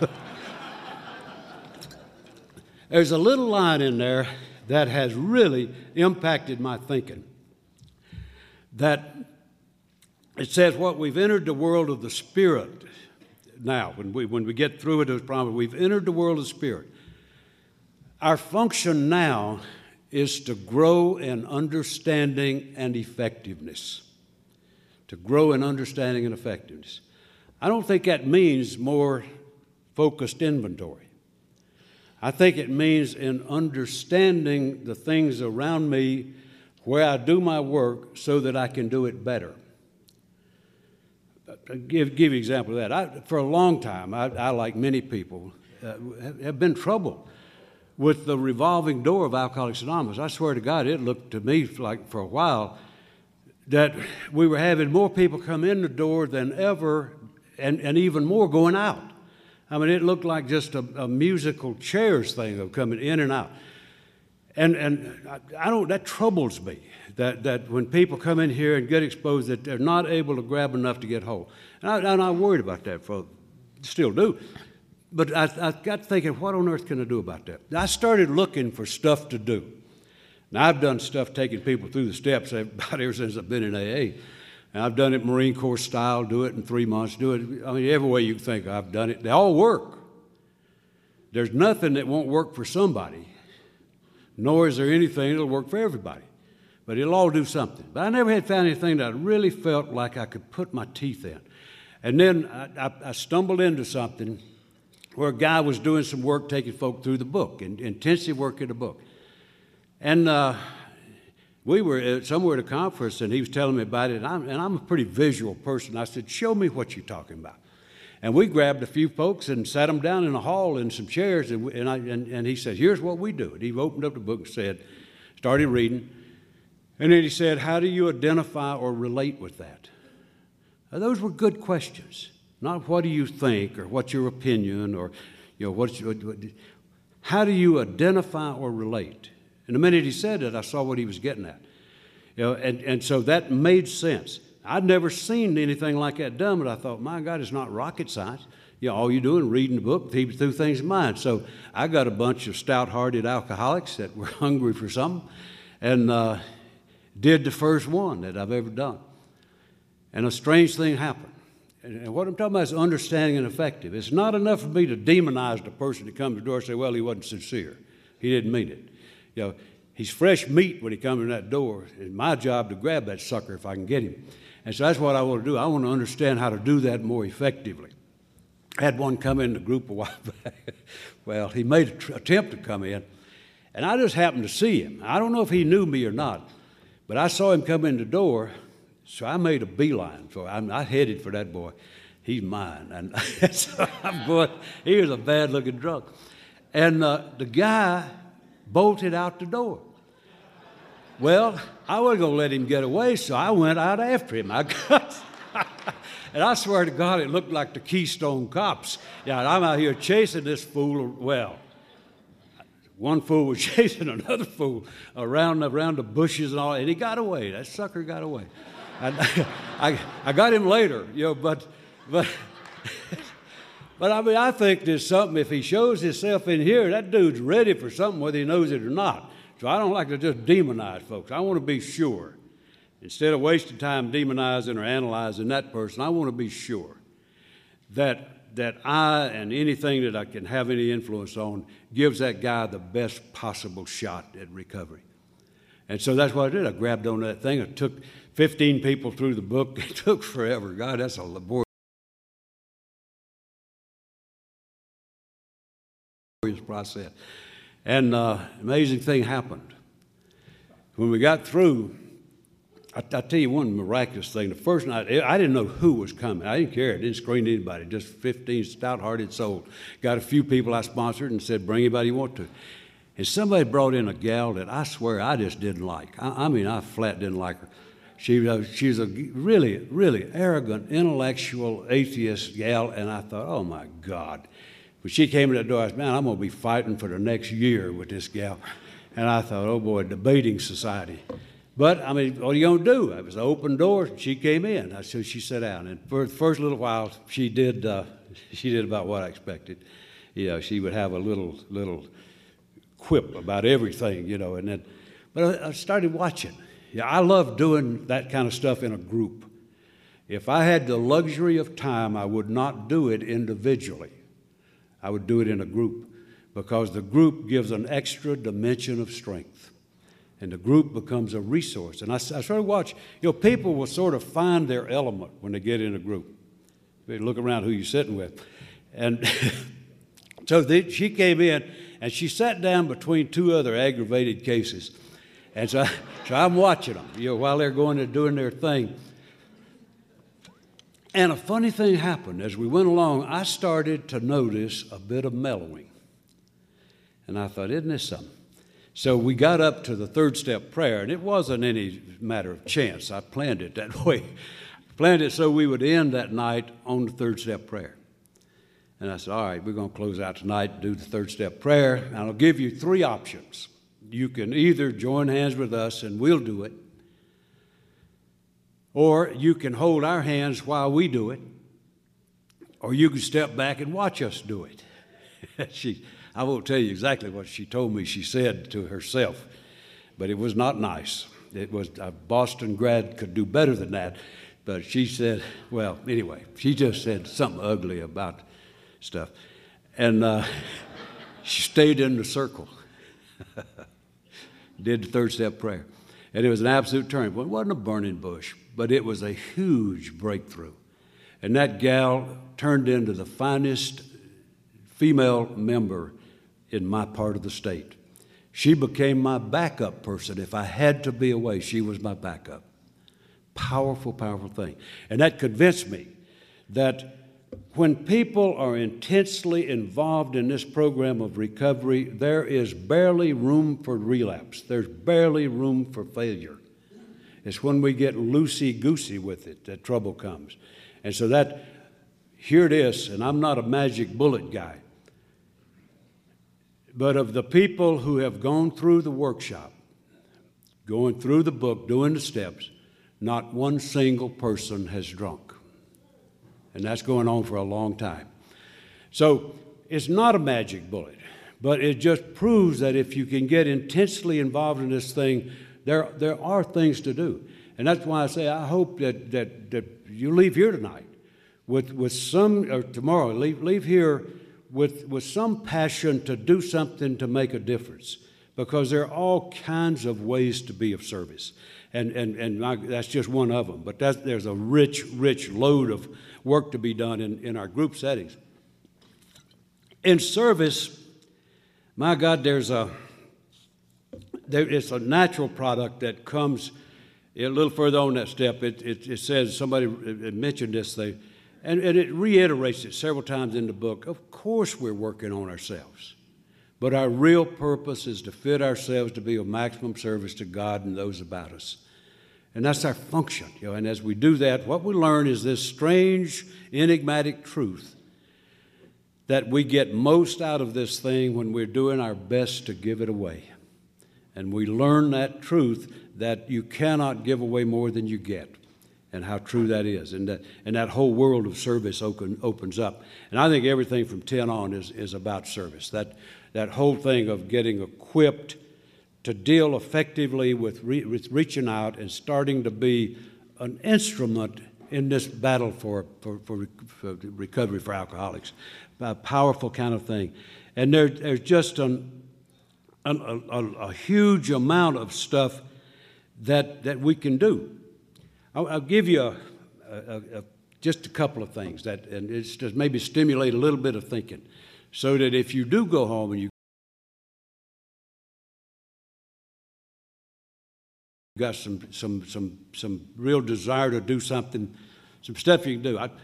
There's a little line in there that has really impacted my thinking. That it says, what we've entered the world of the Spirit now. When we, when we get through it, as promised, we've entered the world of the Spirit. Our function now is to grow in understanding and effectiveness. To grow in understanding and effectiveness. I don't think that means more focused inventory. I think it means in understanding the things around me where I do my work so that I can do it better. I'll give, give you an example of that. I, for a long time, I, I like many people, uh, have, have been troubled with the revolving door of Alcoholics Anonymous. I swear to God, it looked to me like for a while that we were having more people come in the door than ever, and, and even more going out. I mean, it looked like just a, a musical chairs thing of coming in and out. And, and I, I don't, that troubles me, that, that when people come in here and get exposed, that they're not able to grab enough to get whole. And, I, and I'm worried about that, for, still do. But I, I got thinking, what on earth can I do about that? I started looking for stuff to do. Now, I've done stuff taking people through the steps about ever since I've been in A A. And I've done it Marine Corps style, do it in three months, do it, I mean, every way you can think I've done it. They all work. There's nothing that won't work for somebody, nor is there anything that'll work for everybody. But it'll all do something. But I never had found anything that I really felt like I could put my teeth in. And then I, I, I stumbled into something where a guy was doing some work taking folk through the book, in, intensive work in the book. And uh, we were at, somewhere at a conference, and he was telling me about it, and I'm, and I'm a pretty visual person. I said, show me what you're talking about. And we grabbed a few folks and sat them down in a hall in some chairs, and, we, and, I, and, and he said, here's what we do. And he opened up the book and said, started reading, and then he said, how do you identify or relate with that? Now, those were good questions. Not what do you think or what's your opinion or, you know, what's your, what, how do you identify or relate? And the minute he said it, I saw what he was getting at. You know, and, and so that made sense. I'd never seen anything like that done, but I thought, my God, it's not rocket science. You know, all you're doing is reading the book, keep through things in mind. So I got a bunch of stout-hearted alcoholics that were hungry for something and uh, did the first one that I've ever done. And a strange thing happened. And what I'm talking about is understanding and effective. It's not enough for me to demonize the person that comes to the door and say, well, he wasn't sincere. He didn't mean it. You know, he's fresh meat when he comes in that door. It's my job to grab that sucker if I can get him. And so that's what I want to do. I want to understand how to do that more effectively. I had one come in the group a while back. Well, he made an tr- attempt to come in, and I just happened to see him. I don't know if he knew me or not, but I saw him come in the door, so I made a beeline. So I'm, I headed for that boy. He's mine. And so I'm going, he was a bad-looking drunk. And uh, the guy bolted out the door. Well, I wasn't going to let him get away, so I went out after him. I got, and I swear to God, it looked like the Keystone Cops. Yeah, I'm out here chasing this fool. Well, one fool was chasing another fool around, around the bushes and all, and he got away. That sucker got away. I, I, I got him later, you know, but, but, but I mean, I think there's something, if he shows himself in here, that dude's ready for something whether he knows it or not. So I don't like to just demonize folks. I want to be sure. Instead of wasting time demonizing or analyzing that person, I want to be sure that, that I and anything that I can have any influence on gives that guy the best possible shot at recovery. And so that's what I did. I grabbed on that thing. It took fifteen people through the book. It took forever. God, that's a laborious process. And uh, amazing thing happened. When we got through, I, I tell you one miraculous thing. The first night, I didn't know who was coming. I didn't care. I didn't screen anybody. Just fifteen stout-hearted souls. Got a few people I sponsored and said, bring anybody you want to. And somebody brought in a gal that I swear I just didn't like. I, I mean, I flat didn't like her. She was, she was a really, really arrogant, intellectual, atheist gal, and I thought, oh, my God. When she came to the door, I said, man, I'm going to be fighting for the next year with this gal. And I thought, oh, boy, debating society. But, I mean, what are you going to do? It was an open door, and she came in. I So she sat down. And for the first little while, she did uh, she did about what I expected. You know, she would have a little little quip about everything, you know. And then, but I, I started watching. Yeah, I love doing that kind of stuff in a group. If I had the luxury of time, I would not do it individually. I would do it in a group because the group gives an extra dimension of strength. And the group becomes a resource. And I, I sort of watch, you know, people will sort of find their element when they get in a group. They look around who you're sitting with. And so they, she came in, and she sat down between two other aggravated cases. And so, so I'm watching them, you know, while they're going and doing their thing. And a funny thing happened. As we went along, I started to notice a bit of mellowing. And I thought, isn't this something? So we got up to the third step prayer, and it wasn't any matter of chance. I planned it that way. Planned it so we would end that night on the third step prayer. And I said, all right, we're going to close out tonight and do the third step prayer. And I'll give you three options. You can either join hands with us and we'll do it, or you can hold our hands while we do it, or you can step back and watch us do it. she, I won't tell you exactly what she told me she said to herself, but it was not nice. It was a Boston grad could do better than that, but she said, well, anyway, she just said something ugly about stuff. And uh, she stayed in the circle, did the third step prayer. And it was an absolute turning point. It wasn't a burning bush, but it was a huge breakthrough. And that gal turned into the finest female member in my part of the state. She became my backup person. If I had to be away, she was my backup. Powerful, powerful thing. And that convinced me that when people are intensely involved in this program of recovery, there is barely room for relapse. There's barely room for failure. It's when we get loosey-goosey with it that trouble comes. And so that, here it is, and I'm not a magic bullet guy, but of the people who have gone through the workshop, going through the book, doing the steps, not one single person has drunk. And that's going on for a long time. So it's not a magic bullet, but it just proves that if you can get intensely involved in this thing, there, there are things to do. And that's why I say I hope that, that, that you leave here tonight with, with some, or tomorrow, leave, leave here with, with some passion to do something to make a difference, because there are all kinds of ways to be of service. And, and, and I, that's just one of them. But that's, there's a rich, rich load of work to be done in, in our group settings. In service, my God, there's a, there, it's a natural product that comes a little further on that step. It, it, it says, somebody mentioned this thing, and, and it reiterates it several times in the book. Of course we're working on ourselves. But our real purpose is to fit ourselves to be of maximum service to God and those about us. And that's our function. You know, and as we do that, what we learn is this strange, enigmatic truth that we get most out of this thing when we're doing our best to give it away. And we learn that truth that you cannot give away more than you get, and how true that is. And that, and that whole world of service open, opens up. And I think everything from ten on is, is about service. That, that whole thing of getting equipped to deal effectively with, re, with reaching out and starting to be an instrument in this battle for, for, for, for recovery for alcoholics. A powerful kind of thing. And there, there's just an, an, a, a huge amount of stuff that, that we can do. I'll, I'll give you a, a, a, just a couple of things that, and it's just maybe stimulate a little bit of thinking, so that if you do go home and you got some some some some real desire to do something, some stuff you can do. I,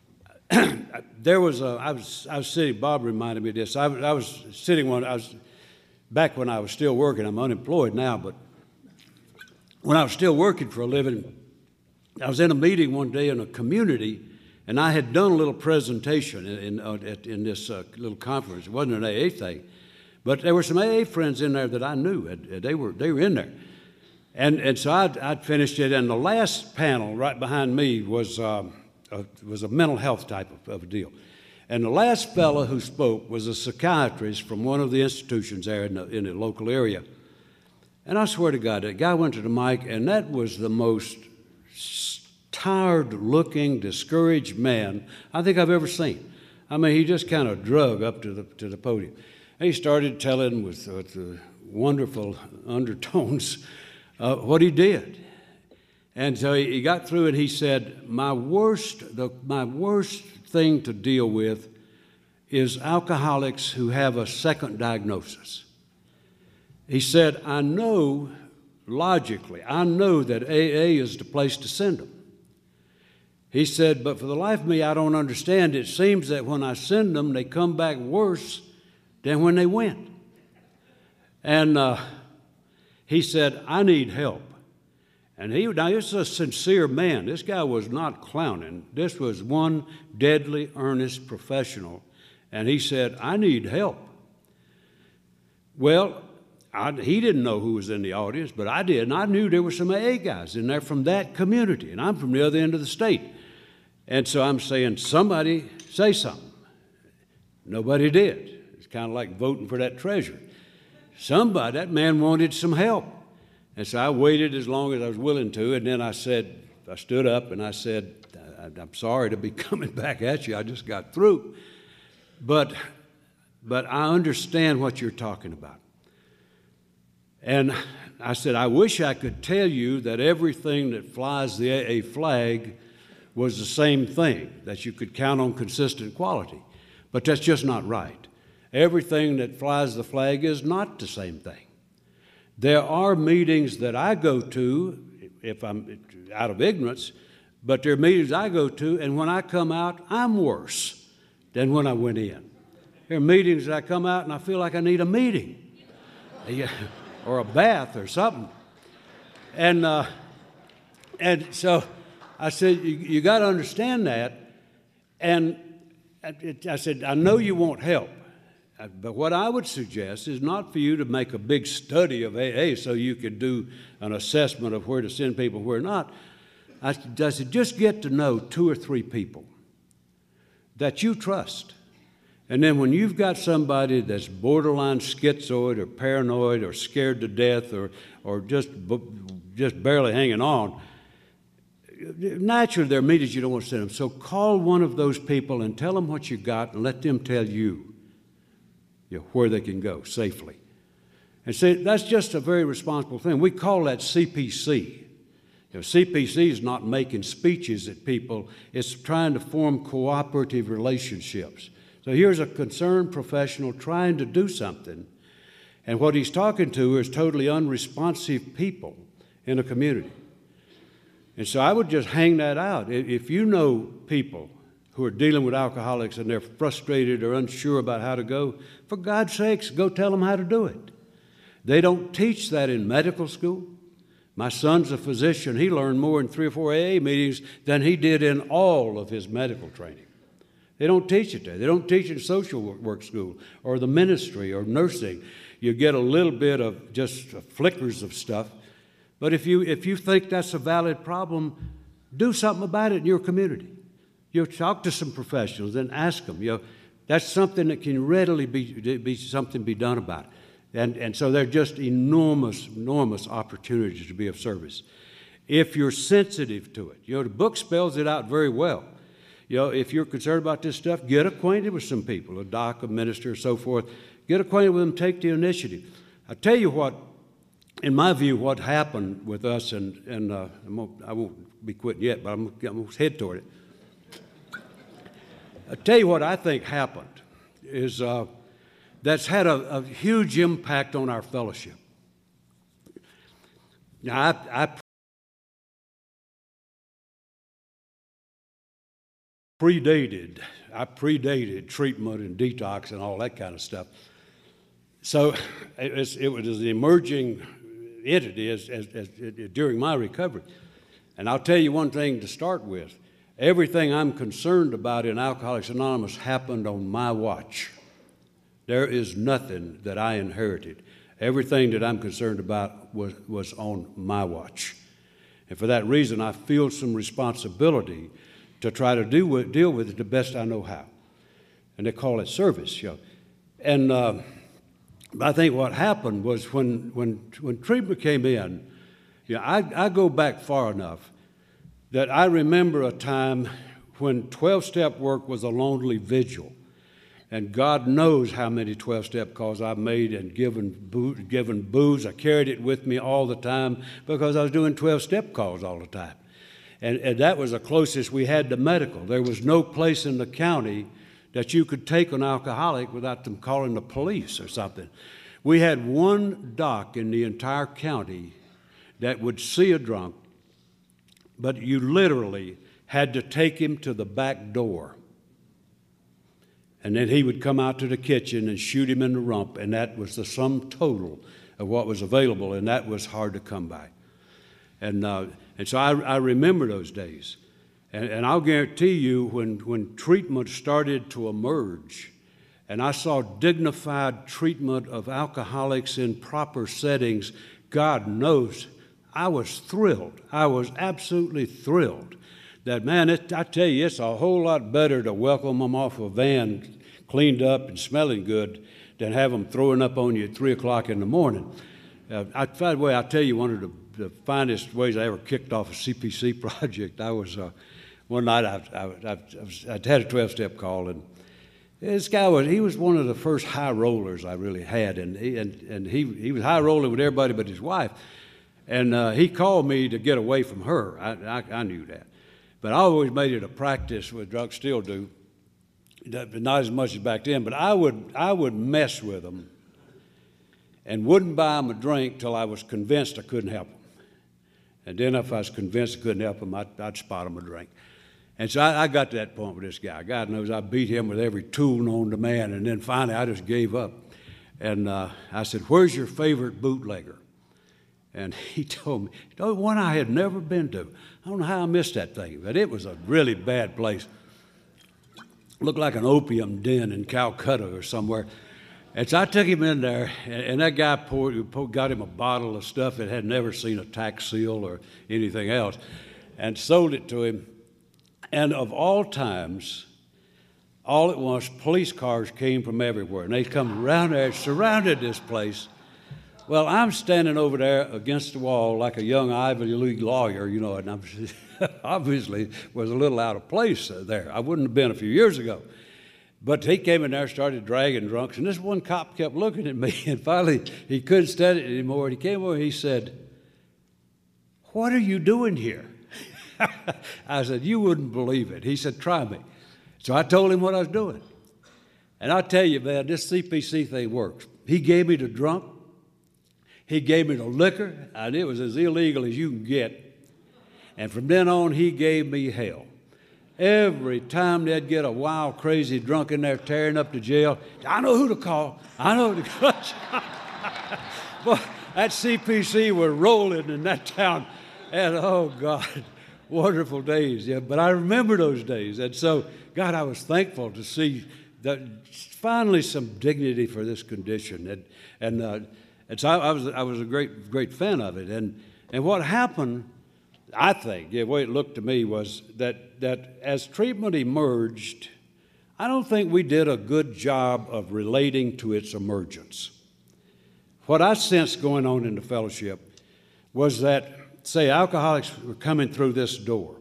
there was a I was I was sitting. Bob reminded me of this. I, I was sitting one. I was back when I was still working. I'm unemployed now, but when I was still working for a living, I was in a meeting one day in a community, and I had done a little presentation in in, uh, at, in this uh, little conference. It wasn't an A A thing, but there were some A A friends in there that I knew. And they were they were in there. And and so I'd, I'd finished it, and the last panel right behind me was um, a, was a mental health type of, of a deal. And the last fellow who spoke was a psychiatrist from one of the institutions there in the, in the local area. And I swear to God, that guy went to the mic, and that was the most tired-looking, discouraged man I think I've ever seen. I mean, he just kind of drug up to the to the podium. And he started telling with, with uh, wonderful undertones Uh, what he did. And so he got through and he said, my worst, the, my worst thing to deal with is alcoholics who have a second diagnosis. He said, I know logically, I know that A A is the place to send them. He said, but for the life of me, I don't understand. It seems that when I send them, they come back worse than when they went. And uh, he said, I need help. And he, now this is a sincere man. This guy was not clowning. This was one deadly, earnest professional. And he said, I need help. Well, I, he didn't know who was in the audience, but I did. And I knew there were some A A guys in there from that community. And I'm from the other end of the state. And so I'm saying, somebody say something. Nobody did. It's kind of like voting for that treasurer. Somebody, that man wanted some help. And so I waited as long as I was willing to, and then I said, I stood up and I said, I'm sorry to be coming back at you. I just got through. But, but I understand what you're talking about. And I said, I wish I could tell you that everything that flies the A A flag was the same thing, that you could count on consistent quality. But that's just not right. Everything that flies the flag is not the same thing. There are meetings that I go to, if I'm out of ignorance, but there are meetings I go to, and when I come out, I'm worse than when I went in. There are meetings that I come out and I feel like I need a meeting or a bath or something. And uh, and so I said, you, you got to understand that. And I said, I know you want help. But what I would suggest is not for you to make a big study of A A so you could do an assessment of where to send people, where not. I said, just get to know two or three people that you trust. And then when you've got somebody that's borderline schizoid or paranoid or scared to death or, or just, just barely hanging on, naturally there are meetings you don't want to send them. So call one of those people and tell them what you got and let them tell you You know, where they can go safely. And see, that's just a very responsible thing. We call that C P C. You know, C P C is not making speeches at people. It's trying to form cooperative relationships. So here's a concerned professional trying to do something, and what he's talking to is totally unresponsive people in a community. And so I would just hang that out. If you know people who are dealing with alcoholics and they're frustrated or unsure about how to go, for God's sakes, go tell them how to do it. They don't teach that in medical school. My son's a physician. He learned more in three or four A A meetings than he did in all of his medical training. They don't teach it there. They don't teach it in social work school or the ministry or nursing. You get a little bit of just flickers of stuff. But if you, if you think that's a valid problem, do something about it in your community. You talk to some professionals and ask them. You know, that's something that can readily be, be something be done about it. And, and so there are just enormous, enormous opportunities to be of service if you're sensitive to it. You know, the book spells it out very well. You know, if you're concerned about this stuff, get acquainted with some people, a doc, a minister, so forth. Get acquainted with them, take the initiative. I'll tell you what, in my view, what happened with us, and, and uh, I'm gonna, I won't be quitting yet, but I'm, I'm going to head toward it. I'll tell you what I think happened is uh, that's had a, a huge impact on our fellowship. Now, I, I predated, I predated treatment and detox and all that kind of stuff. So it was, it was an emerging entity as, as, as, as, during my recovery. And I'll tell you one thing to start with. Everything I'm concerned about in Alcoholics Anonymous happened on my watch. There is nothing that I inherited. Everything that I'm concerned about was, was on my watch. And for that reason, I feel some responsibility to try to do with, deal with it the best I know how. And they call it service. You know. And uh, I think what happened was when, when, when treatment came in, you know, I, I go back far enough that I remember a time when twelve-step work was a lonely vigil. And God knows how many twelve-step calls I've made and given, boo- given booze. I carried it with me all the time because I was doing twelve-step calls all the time. And, and that was the closest we had to medical. There was no place in the county that you could take an alcoholic without them calling the police or something. We had one doc in the entire county that would see a drunk, but you literally had to take him to the back door. And then he would come out to the kitchen and shoot him in the rump, and that was the sum total of what was available, and that was hard to come by. And, uh, and so I, I remember those days. And, and I'll guarantee you, when, when treatment started to emerge, and I saw dignified treatment of alcoholics in proper settings, God knows, I was thrilled. I was absolutely thrilled that, man, it, I tell you, it's a whole lot better to welcome them off a van cleaned up and smelling good than have them throwing up on you at three o'clock in the morning. Uh, I, by the way, I'll tell you one of the, the finest ways I ever kicked off a C P C project. I was, uh, one night I, I, I, I was, I'd had a twelve-step call, and this guy was, he was one of the first high rollers I really had, and he, and, and he, he was high rolling with everybody but his wife. And uh, he called me to get away from her. I, I, I knew that. But I always made it a practice, with drunks still do, not as much as back then, but I would, I would mess with them and wouldn't buy them a drink till I was convinced I couldn't help them. And then if I was convinced I couldn't help them, I'd, I'd spot them a drink. And so I, I got to that point with this guy. God knows I beat him with every tool known to man, and then finally I just gave up. And uh, I said, "Where's your favorite bootlegger?" And he told me, one I had never been to. I don't know how I missed that thing, but it was a really bad place. Looked like an opium den in Calcutta or somewhere. And so I took him in there, and, and that guy poured, got him a bottle of stuff that had never seen a tax seal or anything else, and sold it to him. And of all times, all at once, police cars came from everywhere, and they come around there, surrounded this place. Well, I'm standing over there against the wall like a young Ivy League lawyer, you know, and I'm obviously was a little out of place there. I wouldn't have been a few years ago. But he came in there, started dragging drunks, and this one cop kept looking at me, and finally he couldn't stand it anymore. And he came over and he said, "What are you doing here?" I said, "You wouldn't believe it." He said, "Try me." So I told him what I was doing. And I'll tell you, man, this C P C thing works. He gave me the drunk. He gave me the liquor, and it was as illegal as you can get. And from then on, he gave me hell. Every time they'd get a wild, crazy drunk in there tearing up the jail, I know who to call. I know who to call. Well, that C P C was rolling in that town. And, oh, God, wonderful days. Yeah, but I remember those days. And so God, I was thankful to see that finally some dignity for this condition. And, and, uh, and so I, I, was, I was a great, great fan of it. And, and what happened, I think, the way it looked to me, was that, that as treatment emerged, I don't think we did a good job of relating to its emergence. What I sensed going on in the fellowship was that, say, alcoholics were coming through this door.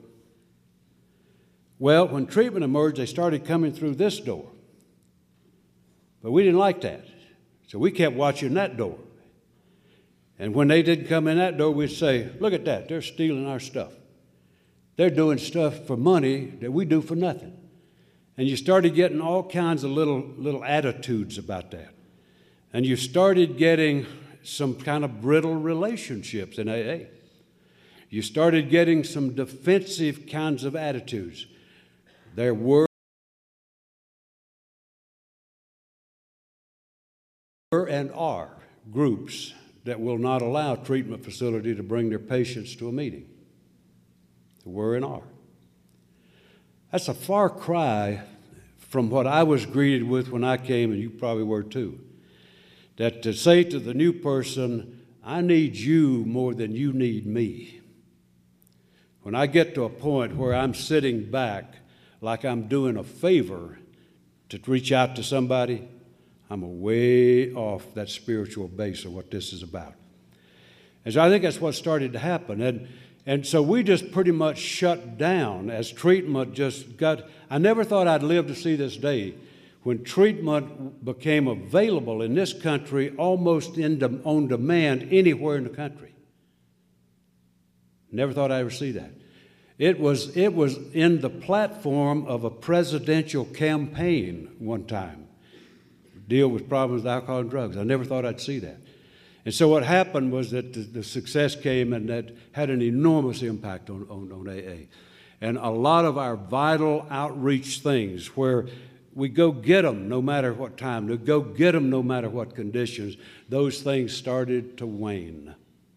Well, when treatment emerged, they started coming through this door. But we didn't like that, so we kept watching that door. And when they didn't come in that door, we'd say, look at that, they're stealing our stuff. They're doing stuff for money that we do for nothing. And you started getting all kinds of little, little attitudes about that. And you started getting some kind of brittle relationships in A A. You started getting some defensive kinds of attitudes. There were and are groups that will not allow a treatment facility to bring their patients to a meeting. There were and are. That's a far cry from what I was greeted with when I came, and you probably were too. That to say to the new person, I need you more than you need me. When I get to a point where I'm sitting back like I'm doing a favor to reach out to somebody, I'm way off that spiritual base of what this is about. And so I think that's what started to happen. And, and so we just pretty much shut down as treatment just got, I never thought I'd live to see this day when treatment became available in this country almost in de- on demand anywhere in the country. Never thought I'd ever see that. It was, it was in the platform of a presidential campaign one time, deal with problems with alcohol and drugs. I never thought I'd see that. And so what happened was that the, the success came, and that had an enormous impact on, on, on A A. And a lot of our vital outreach things where we go get them no matter what time, we go get them no matter what conditions, those things started to wane.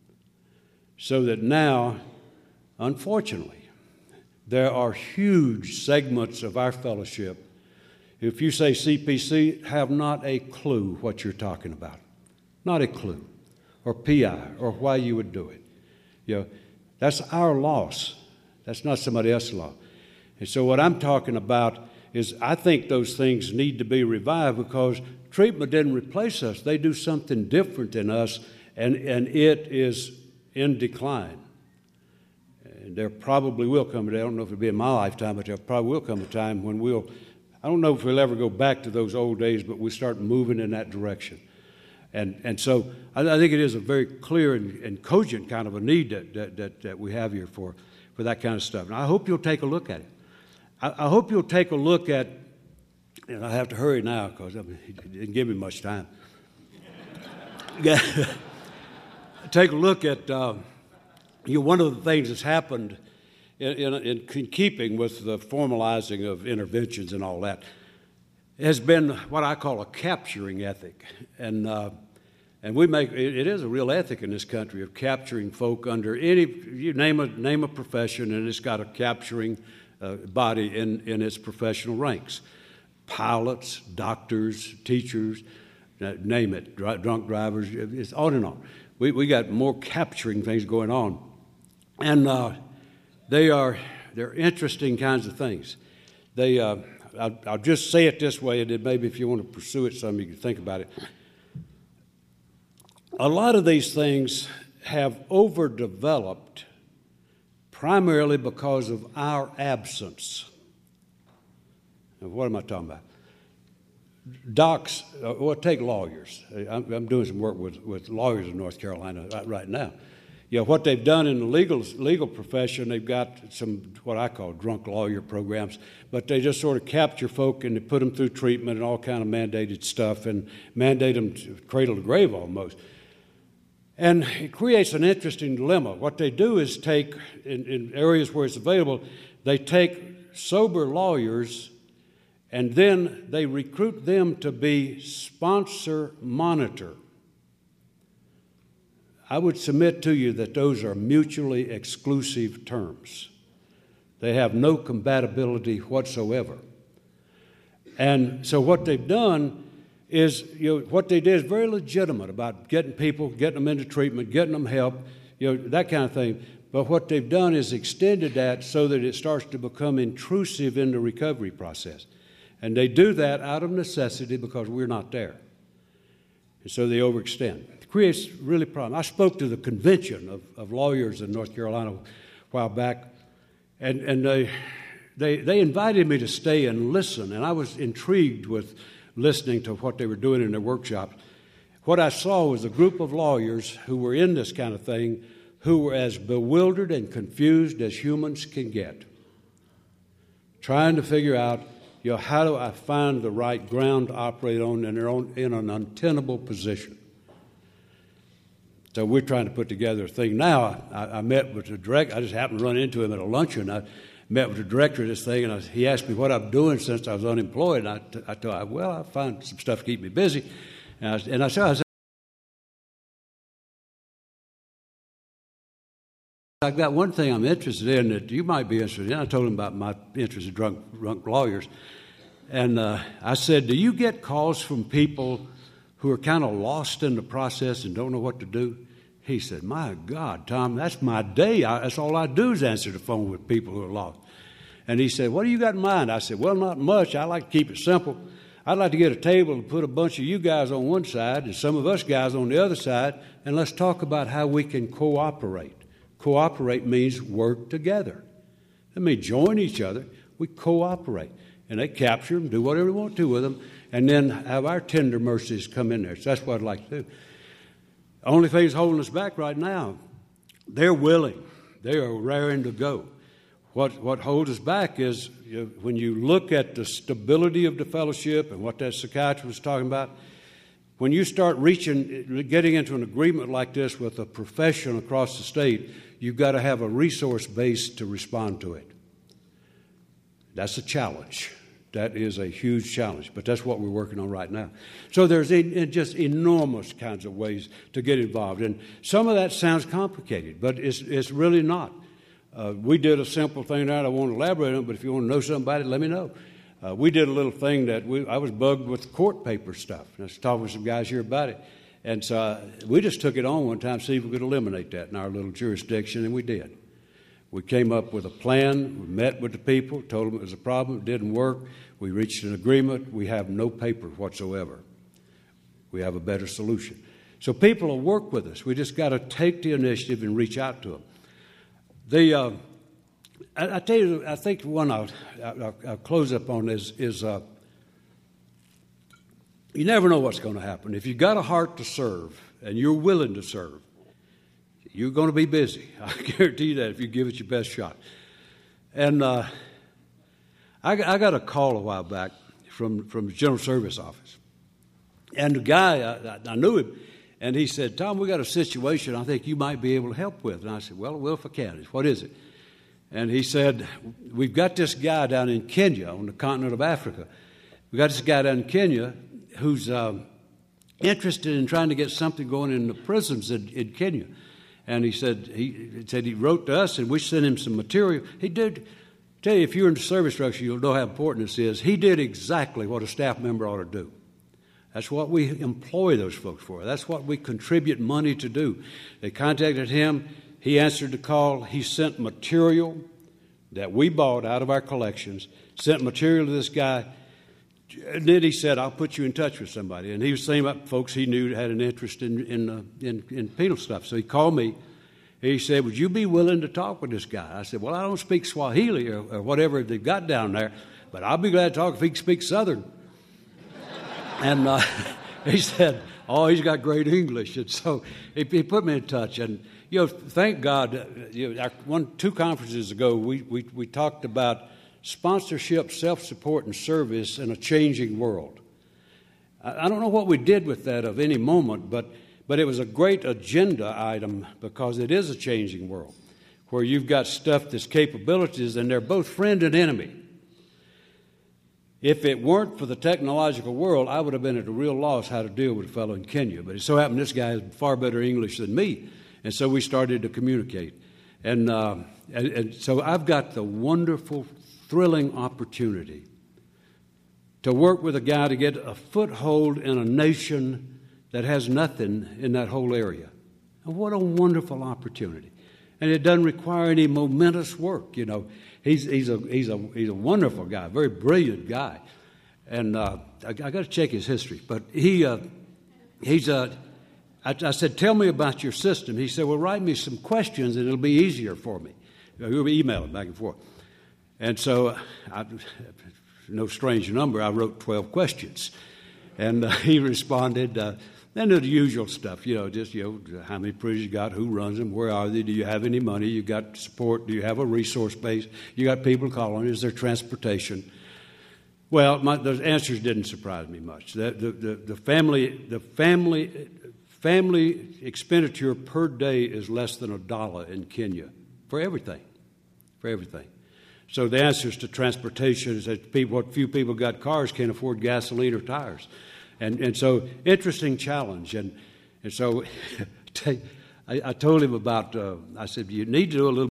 So that now, unfortunately, there are huge segments of our fellowship, if you say C P C, have not a clue what you're talking about. Not a clue. Or P I, or why you would do it. You know, that's our loss. That's not somebody else's loss. And so what I'm talking about is I think those things need to be revived because treatment didn't replace us. They do something different than us, and, and it is in decline. And there probably will come a day, I don't know if it'll be in my lifetime, but there probably will come a time when we'll, I don't know if we'll ever go back to those old days, but we start moving in that direction. And and so I, I think it is a very clear and, and cogent kind of a need that, that, that, that we have here for, for that kind of stuff. And I hope you'll take a look at it. I, I hope you'll take a look at, and I have to hurry now because I mean, he didn't give me much time. Take a look at, uh, you know, one of the things that's happened in, in, in keeping with the formalizing of interventions and all that has been what I call a capturing ethic. And uh, and we make, it, it is a real ethic in this country of capturing folk under any, you name a, name a profession, and it's got a capturing uh, body in, in its professional ranks. Pilots, doctors, teachers, uh, name it, dr- drunk drivers, it's on and on. We, we got more capturing things going on. And uh, they are, they're interesting kinds of things. They, uh, I'll, I'll just say it this way, and then maybe if you want to pursue it some, you can think about it. A lot of these things have overdeveloped primarily because of our absence. Now, what am I talking about? Docs, uh, well, take lawyers. I'm, I'm doing some work with, with lawyers in North Carolina right, right now. You know, what they've done in the legal legal profession, they've got some what I call drunk lawyer programs, but they just sort of capture folk and they put them through treatment and all kind of mandated stuff and mandate them to cradle to grave almost. And it creates an interesting dilemma. What they do is take, in, in areas where it's available, they take sober lawyers and then they recruit them to be sponsor monitor. I would submit to you that those are mutually exclusive terms. They have no compatibility whatsoever. And so what they've done is, you know, what they did is very legitimate about getting people, getting them into treatment, getting them help, you know, that kind of thing. But what they've done is extended that so that it starts to become intrusive in the recovery process. And they do that out of necessity because we're not there. And so they overextend. It creates really problem. I spoke to the convention of, of lawyers in North Carolina a while back, and, and they, they, they invited me to stay and listen, and I was intrigued with listening to what they were doing in their workshops. What I saw was a group of lawyers who were in this kind of thing who were as bewildered and confused as humans can get, trying to figure out, you know, how do I find the right ground to operate on in, their own, in an untenable position. So we're trying to put together a thing now. I, I met with the director. I just happened to run into him at a luncheon. I met with the director of this thing, and I, he asked me what I'm doing since I was unemployed. And I, t- I told him, well, I find some stuff to keep me busy. And I, and I said, I said, I've got one thing I'm interested in that you might be interested in. I told him about my interest in drunk, drunk lawyers. And uh, I said, do you get calls from people who are kind of lost in the process and don't know what to do? He said, my God, Tom, that's my day. I, that's all I do is answer the phone with people who are lost. And he said, what do you got in mind? I said, well, not much. I like to keep it simple. I'd like to get a table and put a bunch of you guys on one side and some of us guys on the other side, and let's talk about how we can cooperate. Cooperate means work together. That means join each other. We cooperate. And they capture them, do whatever they want to with them, and then have our tender mercies come in there. So that's what I'd like to do. The only thing that's holding us back right now, they're willing. They are raring to go. What, what holds us back is, you know, when you look at the stability of the fellowship and what that psychiatrist was talking about, when you start reaching, getting into an agreement like this with a profession across the state, you've got to have a resource base to respond to it. That's a challenge. That is a huge challenge, but that's what we're working on right now. So there's in, just enormous kinds of ways to get involved, and some of that sounds complicated, but it's, it's really not. Uh, we did a simple thing that I won't elaborate on, but if you want to know something about it, let me know. Uh, we did a little thing that we, I was bugged with court paper stuff. And I was talking with some guys here about it. And so uh, we just took it on one time to see if we could eliminate that in our little jurisdiction, and we did. We came up with a plan. We met with the people, told them it was a problem. It didn't work. We reached an agreement. We have no paper whatsoever. We have a better solution. So people will work with us. We just got to take the initiative and reach out to them. The... Uh, I, I tell you, I think one I'll, I'll, I'll close up on is, is uh, you never know what's going to happen. If you've got a heart to serve and you're willing to serve, you're going to be busy. I guarantee you that if you give it your best shot. And uh, I, I got a call a while back from, from the General Service Office. And the guy, I, I knew him, and he said, Tom, we got a situation I think you might be able to help with. And I said, well, well, if I can. What is it? And he said, we've got this guy down in Kenya on the continent of Africa. We've got this guy down in Kenya who's um, interested in trying to get something going in the prisons in, in Kenya. And he said he, he said he wrote to us, and we sent him some material. He did, tell you, if you're in the service structure, you'll know how important this is. He did exactly what a staff member ought to do. That's what we employ those folks for. That's what we contribute money to do. They contacted him. He answered the call. He sent material that we bought out of our collections, sent material to this guy. And then he said, I'll put you in touch with somebody. And he was saying about folks he knew had an interest in, in, uh, in, in penal stuff. So he called me. He said, would you be willing to talk with this guy? I said, well, I don't speak Swahili or, or whatever they've got down there, but I'll be glad to talk if he can speak Southern. and uh, he said, oh, he's got great English. And so he, he put me in touch. And you know, thank God, you know, our, one, two conferences ago, we, we, we talked about sponsorship, self-support, and service in a changing world. I, I don't know what we did with that of any moment, but, but it was a great agenda item because it is a changing world where you've got stuff that's capabilities, and they're both friend and enemy. If it weren't for the technological world, I would have been at a real loss how to deal with a fellow in Kenya. But it so happened this guy has far better English than me. And so we started to communicate. And, uh, and, and so I've got the wonderful, thrilling opportunity to work with a guy to get a foothold in a nation that has nothing in that whole area. And what a wonderful opportunity. And it doesn't require any momentous work, you know. He's, he's, a, he's, a, he's a wonderful guy, a very brilliant guy. And uh, I, I got to check his history. But he, uh, he's a... I, I said, tell me about your system. He said, well, write me some questions and it'll be easier for me. He'll email it back and forth. And so, I, no strange number, I wrote twelve questions. And uh, he responded, uh, and the usual stuff, you know, just, you know, how many prisoners you got, who runs them, where are they, do you have any money, you got support, do you have a resource base, you got people calling, is there transportation? Well, my, those answers didn't surprise me much. The, the, the, the family, the family... Family expenditure per day is less than a dollar in Kenya for everything, for everything. So the answers to transportation is that people, what few people got cars can't afford gasoline or tires. And and so interesting challenge. And, and so I, I told him about, uh, I said, you need to do a little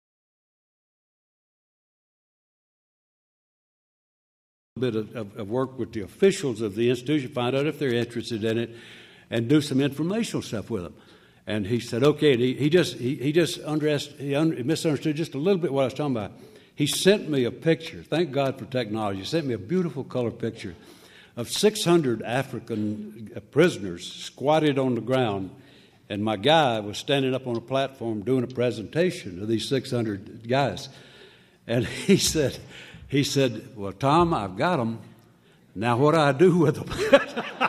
bit of, of, of work with the officials of the institution, find out if they're interested in it, and do some informational stuff with them. And he said, okay. And he, he just he, he just underest, he, un, he misunderstood just a little bit what I was talking about. He sent me a picture. Thank God for technology. He sent me a beautiful color picture of six hundred African prisoners squatted on the ground, and my guy was standing up on a platform doing a presentation to these six hundred guys. And he said, he said, well, Tom, I've got them. Now what do I do with them?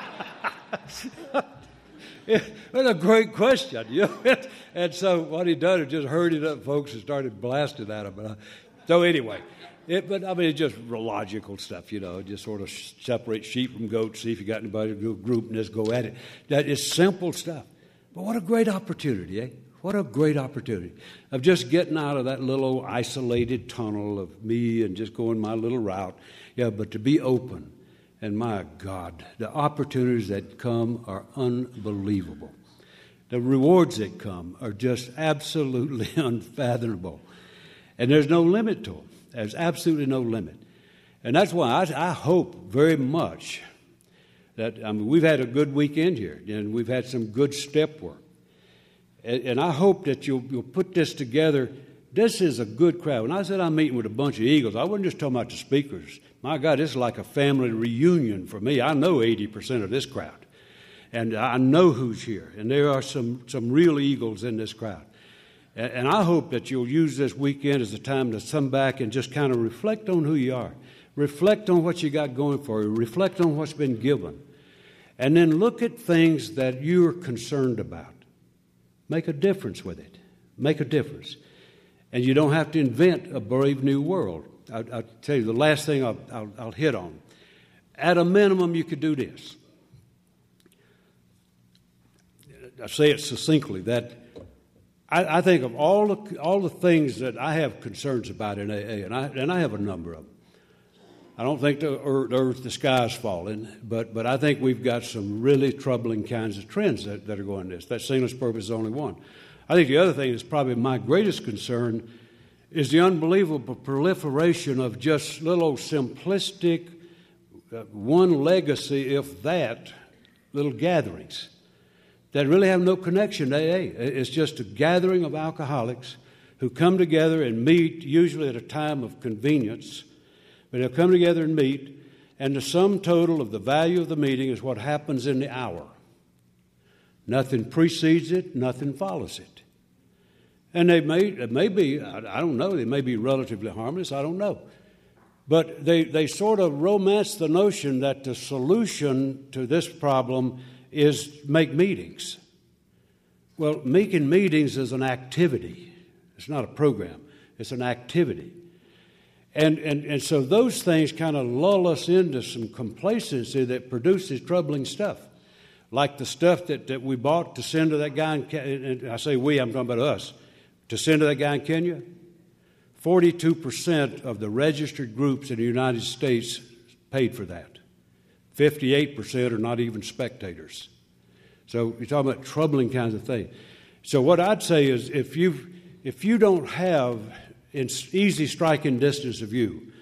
What a great question, you know? And so what he done is just hurried up folks and started blasting at them. But I, so anyway, it, but I mean, it's just logical stuff, you know, just sort of separate sheep from goats, see if you got anybody to do a group and just go at it. That is simple stuff. But what a great opportunity, eh? What a great opportunity of just getting out of that little isolated tunnel of me and just going my little route, yeah, but to be open. And my God, the opportunities that come are unbelievable. The rewards that come are just absolutely unfathomable. And there's no limit to them. There's absolutely no limit. And that's why I, I hope very much that, I mean, we've had a good weekend here, and we've had some good step work. And, and I hope that you'll, you'll put this together. This is a good crowd. When I said I'm meeting with a bunch of Eagles, I wasn't just talking about the speakers. My God, this is like a family reunion for me. I know eighty percent of this crowd, and I know who's here. And there are some, some real Eagles in this crowd. And, and I hope that you'll use this weekend as a time to come back and just kind of reflect on who you are. Reflect on what you got going for you. Reflect on what's been given. And then look at things that you're concerned about. Make a difference with it. Make a difference. And you don't have to invent a brave new world. I'll, I'll tell you the last thing I'll, I'll, I'll hit on. At a minimum, you could do this. I say it succinctly, that I, I think of all the, all the things that I have concerns about in A A, and I, and I have a number of them. I don't think the earth, the, earth, the sky is falling, but, but I think we've got some really troubling kinds of trends that, that are going this. That sinless purpose is only one. I think the other thing that's probably my greatest concern is the unbelievable proliferation of just little simplistic, uh, one legacy, if that, little gatherings that really have no connection to A A. It's just a gathering of alcoholics who come together and meet, usually at a time of convenience, but they'll come together and meet, and the sum total of the value of the meeting is what happens in the hour. Nothing precedes it, nothing follows it. And they may, it may be, I don't know, they may be relatively harmless, I don't know. But they, they sort of romance the notion that the solution to this problem is make meetings. Well, making meetings is an activity. It's not a program. It's an activity. And, and, and so those things kind of lull us into some complacency that produces troubling stuff. Like the stuff that, that we bought to send to that guy in Kenya. And I say we, I'm talking about us. To send to that guy in Kenya, forty-two percent of the registered groups in the United States paid for that. fifty-eight percent are not even spectators. So you're talking about troubling kinds of things. So what I'd say is if you if you don't have in easy striking distance of you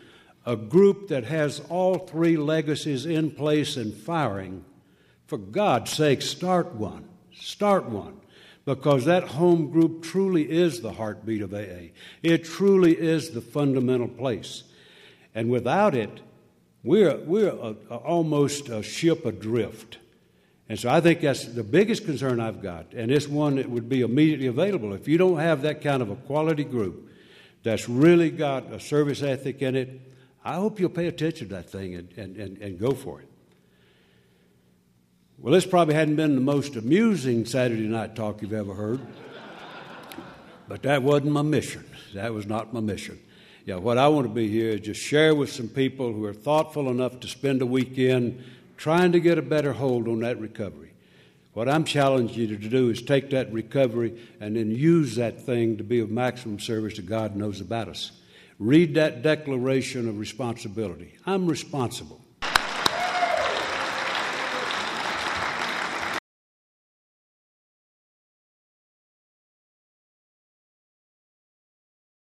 a group that has all three legacies in place and firing, for God's sake, start one. Start one. Because that home group truly is the heartbeat of A A. It truly is the fundamental place. And without it, we're, we're a, a, almost a ship adrift. And so I think that's the biggest concern I've got, and it's one that would be immediately available. If you don't have that kind of a quality group that's really got a service ethic in it, I hope you'll pay attention to that thing and, and, and, and go for it. Well, this probably hadn't been the most amusing Saturday night talk you've ever heard, but that wasn't my mission. That was not my mission. Yeah, what I want to be here is just share with some people who are thoughtful enough to spend a weekend trying to get a better hold on that recovery. What I'm challenging you to do is take that recovery and then use that thing to be of maximum service to God knows about us. Read that declaration of responsibility. I'm responsible.